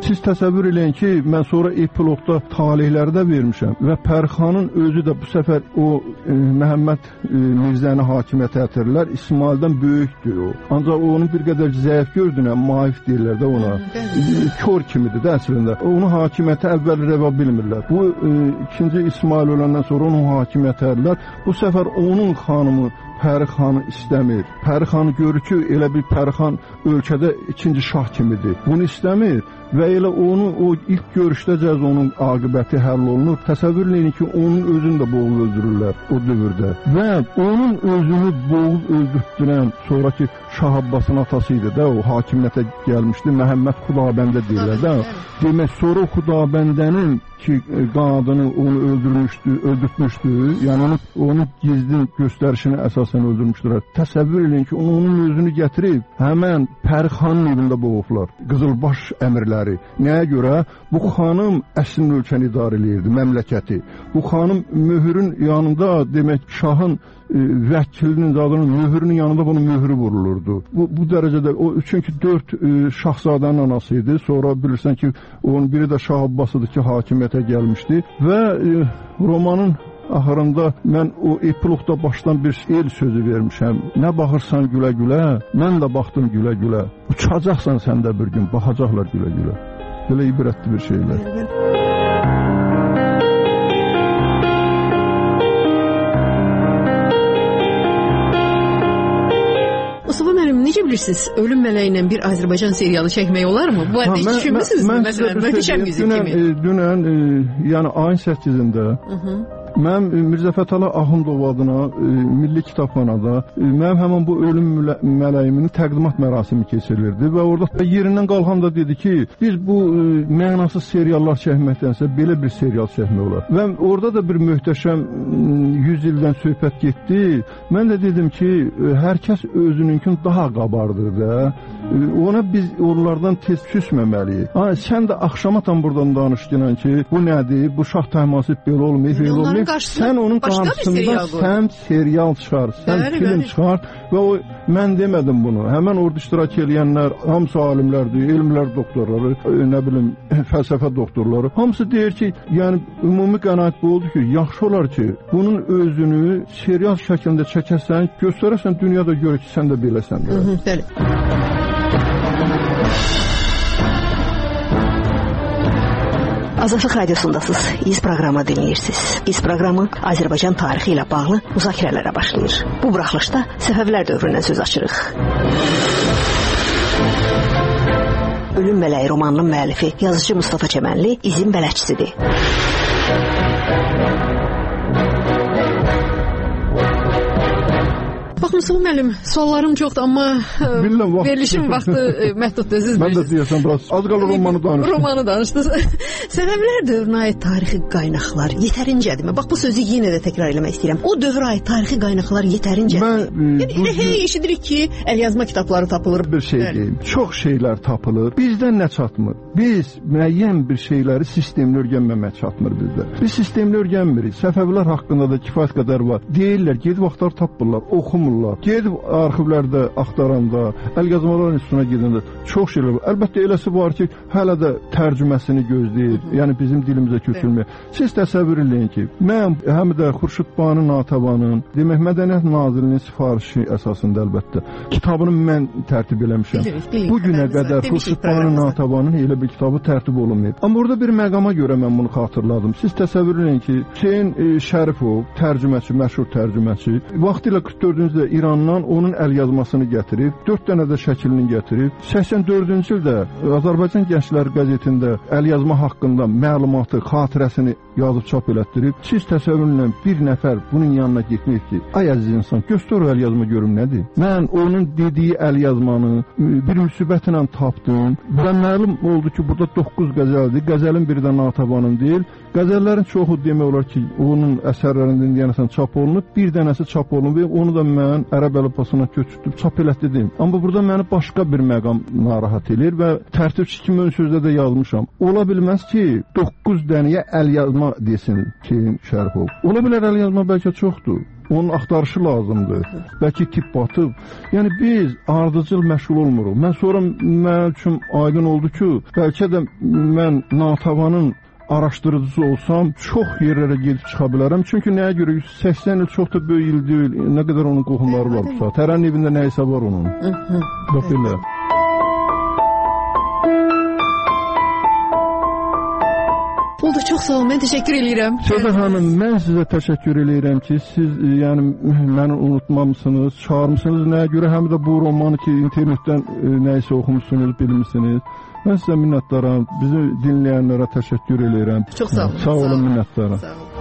Siz təsəvvür eləyin ki, mən sonra epilogda talihləri də vermişəm və Pərxanın özü də bu səfər o Məhəmməd Mirzəni hakimiyyətə gətirirlər. İsmaildən böyükdür o. Ancaq onun bir qədər zəif gördüyünə maif deyirlər də ona. Kör kimidir də əslində. Onu hakimiyyətə əvvəl rəva bilmirlər. Bu ikinci İsmail öləndən sonra onun hakimiyyətə gəlirlər. Bu səfər onun xanımı Pərxanı istəmir. Pərxanı görür ki, elə bir Pərxan ölkədə ikinci şah kimidir. Bunu istəmir və elə onu o ilk görüşdəcə onun aqibəti həll olunur. Təsəvvür edin ki, onun özünü də boğub öldürürlər o dövrdə. Və onun özünü boğub öldürtdürən sonraki Şah Abbasın atası idi də, o hakimiyyətə gəlmişdi. Məhəmməd Xudabəndə deyirlər də. Demək, sonra Xudabəndənin ki, qadını onu öldürtmüşdü, yəni onu gizli göstərişini əsasən öldürmüşdülər. Təsəvvür edin ki, onun özünü gətirib həmən Pərxanın evində boğublar, Qızılbaş əmirləri. Nəyə görə? Bu xanım əslin ölkəni idarə edirdi, məmləkəti. Bu xanım möhürün yanında, demək, şahın vəkilinin zadının möhürünün yanında bunun möhürü vurulurdu. Bu dərəcədə, çünki 4 şahzadənin anası idi. Sonra bilirsən ki, onun biri də Şah Abbasıdır ki, hakimiyyətə gəlmişdi və romanın axırında mən o epilogda başdan bir el sözü vermişəm. Nə baxırsan gülə-gülə, mən də baxdım gülə-gülə. Uçacaqsan sən də bir gün, baxacaqlar gülə-gülə. Belə ibrətli bir şeylər. Mustafa müəllim, necə bilirsiniz, Ölüm mələyi ilə bir Azərbaycan serialı çəkmək olarmı? Bu arada hiç düşünmüsünüz mü? Məsələn, Möhtəşəm Yüzük kimi. Dünən, yəni ayın 8-də mən Mirzə Fətəli Axundov adına Milli Kitabxanada mənim həmin bu Ölüm mələyiminin təqdimat mərasimi keçirilirdi və orada yerindən qalxan da dedi ki, biz bu mənasız seriallar çəkməkdənsə belə bir serial çəkmək olar. Və orada da bir möhtəşəm 100 ildən söhbət getdi. Mən də dedim ki, hər kəs özününkün daha qabardır da. Ona biz onlardan tez küsməməliyik. Sən də axşamatan buradan danışdın ki, bu nədir, bu şah təhmasib belə olmayıb, belə olmayıb. Sən onun qarşısında sən serial çıxar, sən film çıxar və mən demədim bunu. Həmən orada iştirak edənlər hamısı alimlərdir, elmlər doktorları, nə bilim, fəlsəfə doktorları. Hamısı deyir ki, yəni ümumi qənaət bu oldu ki, yaxşı olar ki, bunun özünü serial şəklində çəkəsən, göstərəsən, dünyada görür ki, sən də beləsən. Bəli. Azadlıq Radiosundasınız. İz proqramı dinləyirsiniz. İz proqramı Azərbaycan tarixi ilə bağlı müzakirələrə başlayır. Bu buraxılışda Səfəvilər dövründən söz açırıq. Ölüm mələyi romanının müəllifi yazıcı Mustafa Çəmənli izin bələdçisidir. Bax, Mustafa müəllim, suallarım çoxdur, amma verilişin vaxtı məhduddur. Mən də deyəsən, biraz az qalır romanı danışdınız. Səfəvilər dövrünə aid tarixi qaynaqlar yetərincədirmi? Bax, bu sözü yenə də təkrar eləmək istəyirəm. O dövrə aid tarixi qaynaqlar yetərincədir. Yəni, eşidirik ki, əlyazma kitabları tapılır. Bir şey deyim, çox şeylər tapılır. Bizdən nə çatmır? Biz müəyyən bir şeyləri sistemli öyrənməmək çatmır bizdə. Biz sistemli öyrənmirik. Səfəvilər haqqında da kifayət qədər var. Deyirlər, gedib vaxtlar tapırlar, oxumurlar. Gedib arxivlərdə axtaranda, əlyazmalar institutuna gedəndə çox şeylər var. Əlbəttə eləsi var ki, hələ də tərcüməsini gözləyir. Yəni bizim dilimizə köçürmür. Siz təsəvvür edin ki, mən həm də Xurşud Banu Natəvanın, demək Mədəniyyət Nazirliyinin sifarişi əsasında əlbəttə kitabını mən tərtib eləmişəm. Bu günə qədər Xurşud Banu Natəvanın elə bir kitabı tərtib olunmayıb. Amma burada bir məqama görə mən bunu xatırladım. Siz təsəvvür edin ki, Hüseyn Şərifov, tərcüməçi, məşhur tərcüməçi, vaxtilə 44-cü İrandan onun əlyazmasını gətirib, 4 dənə də şəklini gətirib, 84-cü ildə Azərbaycan Gənclər qəzetində əlyazma haqqında məlumatı, xatirəsini yazıb çap elətdirib. Siz təsəvvür edin, bir nəfər bunun yanına getməyib ki, ay əziz insan, göstər o əlyazma görüm nədir? Mən onun dediyi əlyazmanı bir müsibətlə tapdım və məlum oldu ki, burada 9 qəzəldir. Qəzəlin biri də Natəvanın deyil. Qəzəllərin çoxu demək olar ki, onun əsərlərindən deyənəsən çap olunub, bir dənəsi çap olunub və onu da mən ərəb əlifbasına köçürtüb çap elətdirdim. Amma burada məni başqa bir məqam narahat edir və tərtibçi kimi ön sözdə də yazmışam. Ola bilməz ki, 9 dənəyə əlyazma desin Hüseyn Şərifov. Ola bilər əlyazma bəlkə çoxdur. Onun axtarışı lazımdır. Bəlkə tip batıb. Yəni biz ardıcıl məşğul olmuruq. Mən üçün aydın oldu ki, bəlkə də mən Natavanın araşdırıcısı olsam çox yerlərə gedib çıxa bilərəm. Çünki nəyə görə 180 il çox da böyük il deyil. Nə qədər onun qohumları var bu saat. Tərənin evində nə isə var onun. Bax belə. Oldu, çox sağ olun, mən təşəkkür edirəm. Sədah xanım, mən sizə təşəkkür edirəm ki, siz yəni məni unutmamışsınız, çağırmışsınız. Nəyə görə həm də bu romanı ki, internetdən nə isə oxumuşsunuz, bilmişsiniz. Mən sizə minnətdaram, bizi dinləyənlərə təşəkkür edirəm. Çox sağ olun. Sağ olun, minnətdaram. Sağ olun.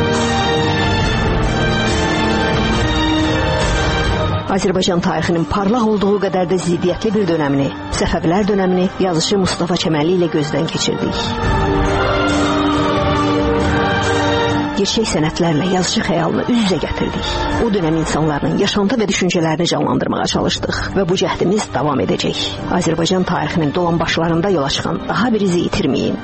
Azərbaycan tarixinin parlaq olduğu qədər də ziddiyyətli bir dönəmini, Səfəvilər dönəmini yazışı Mustafa Çəmənli ilə gözdən keçirdik. Gerçək sənətlərlə yazıcı xəyalını üz-üzə gətirdik. O dönəm insanların yaşantı və düşüncələrini canlandırmağa çalışdıq və bu cəhdimiz davam edəcək. Azərbaycan tarixinin dolambaşlarında yola çıxan daha bir izi itirməyin.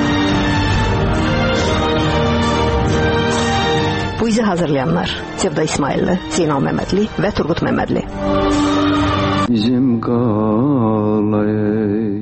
Bu izi hazırlayanlar Sevda İsmailli, Zeynal Məmmədli və Turqut Məmmədli. Bizim qalay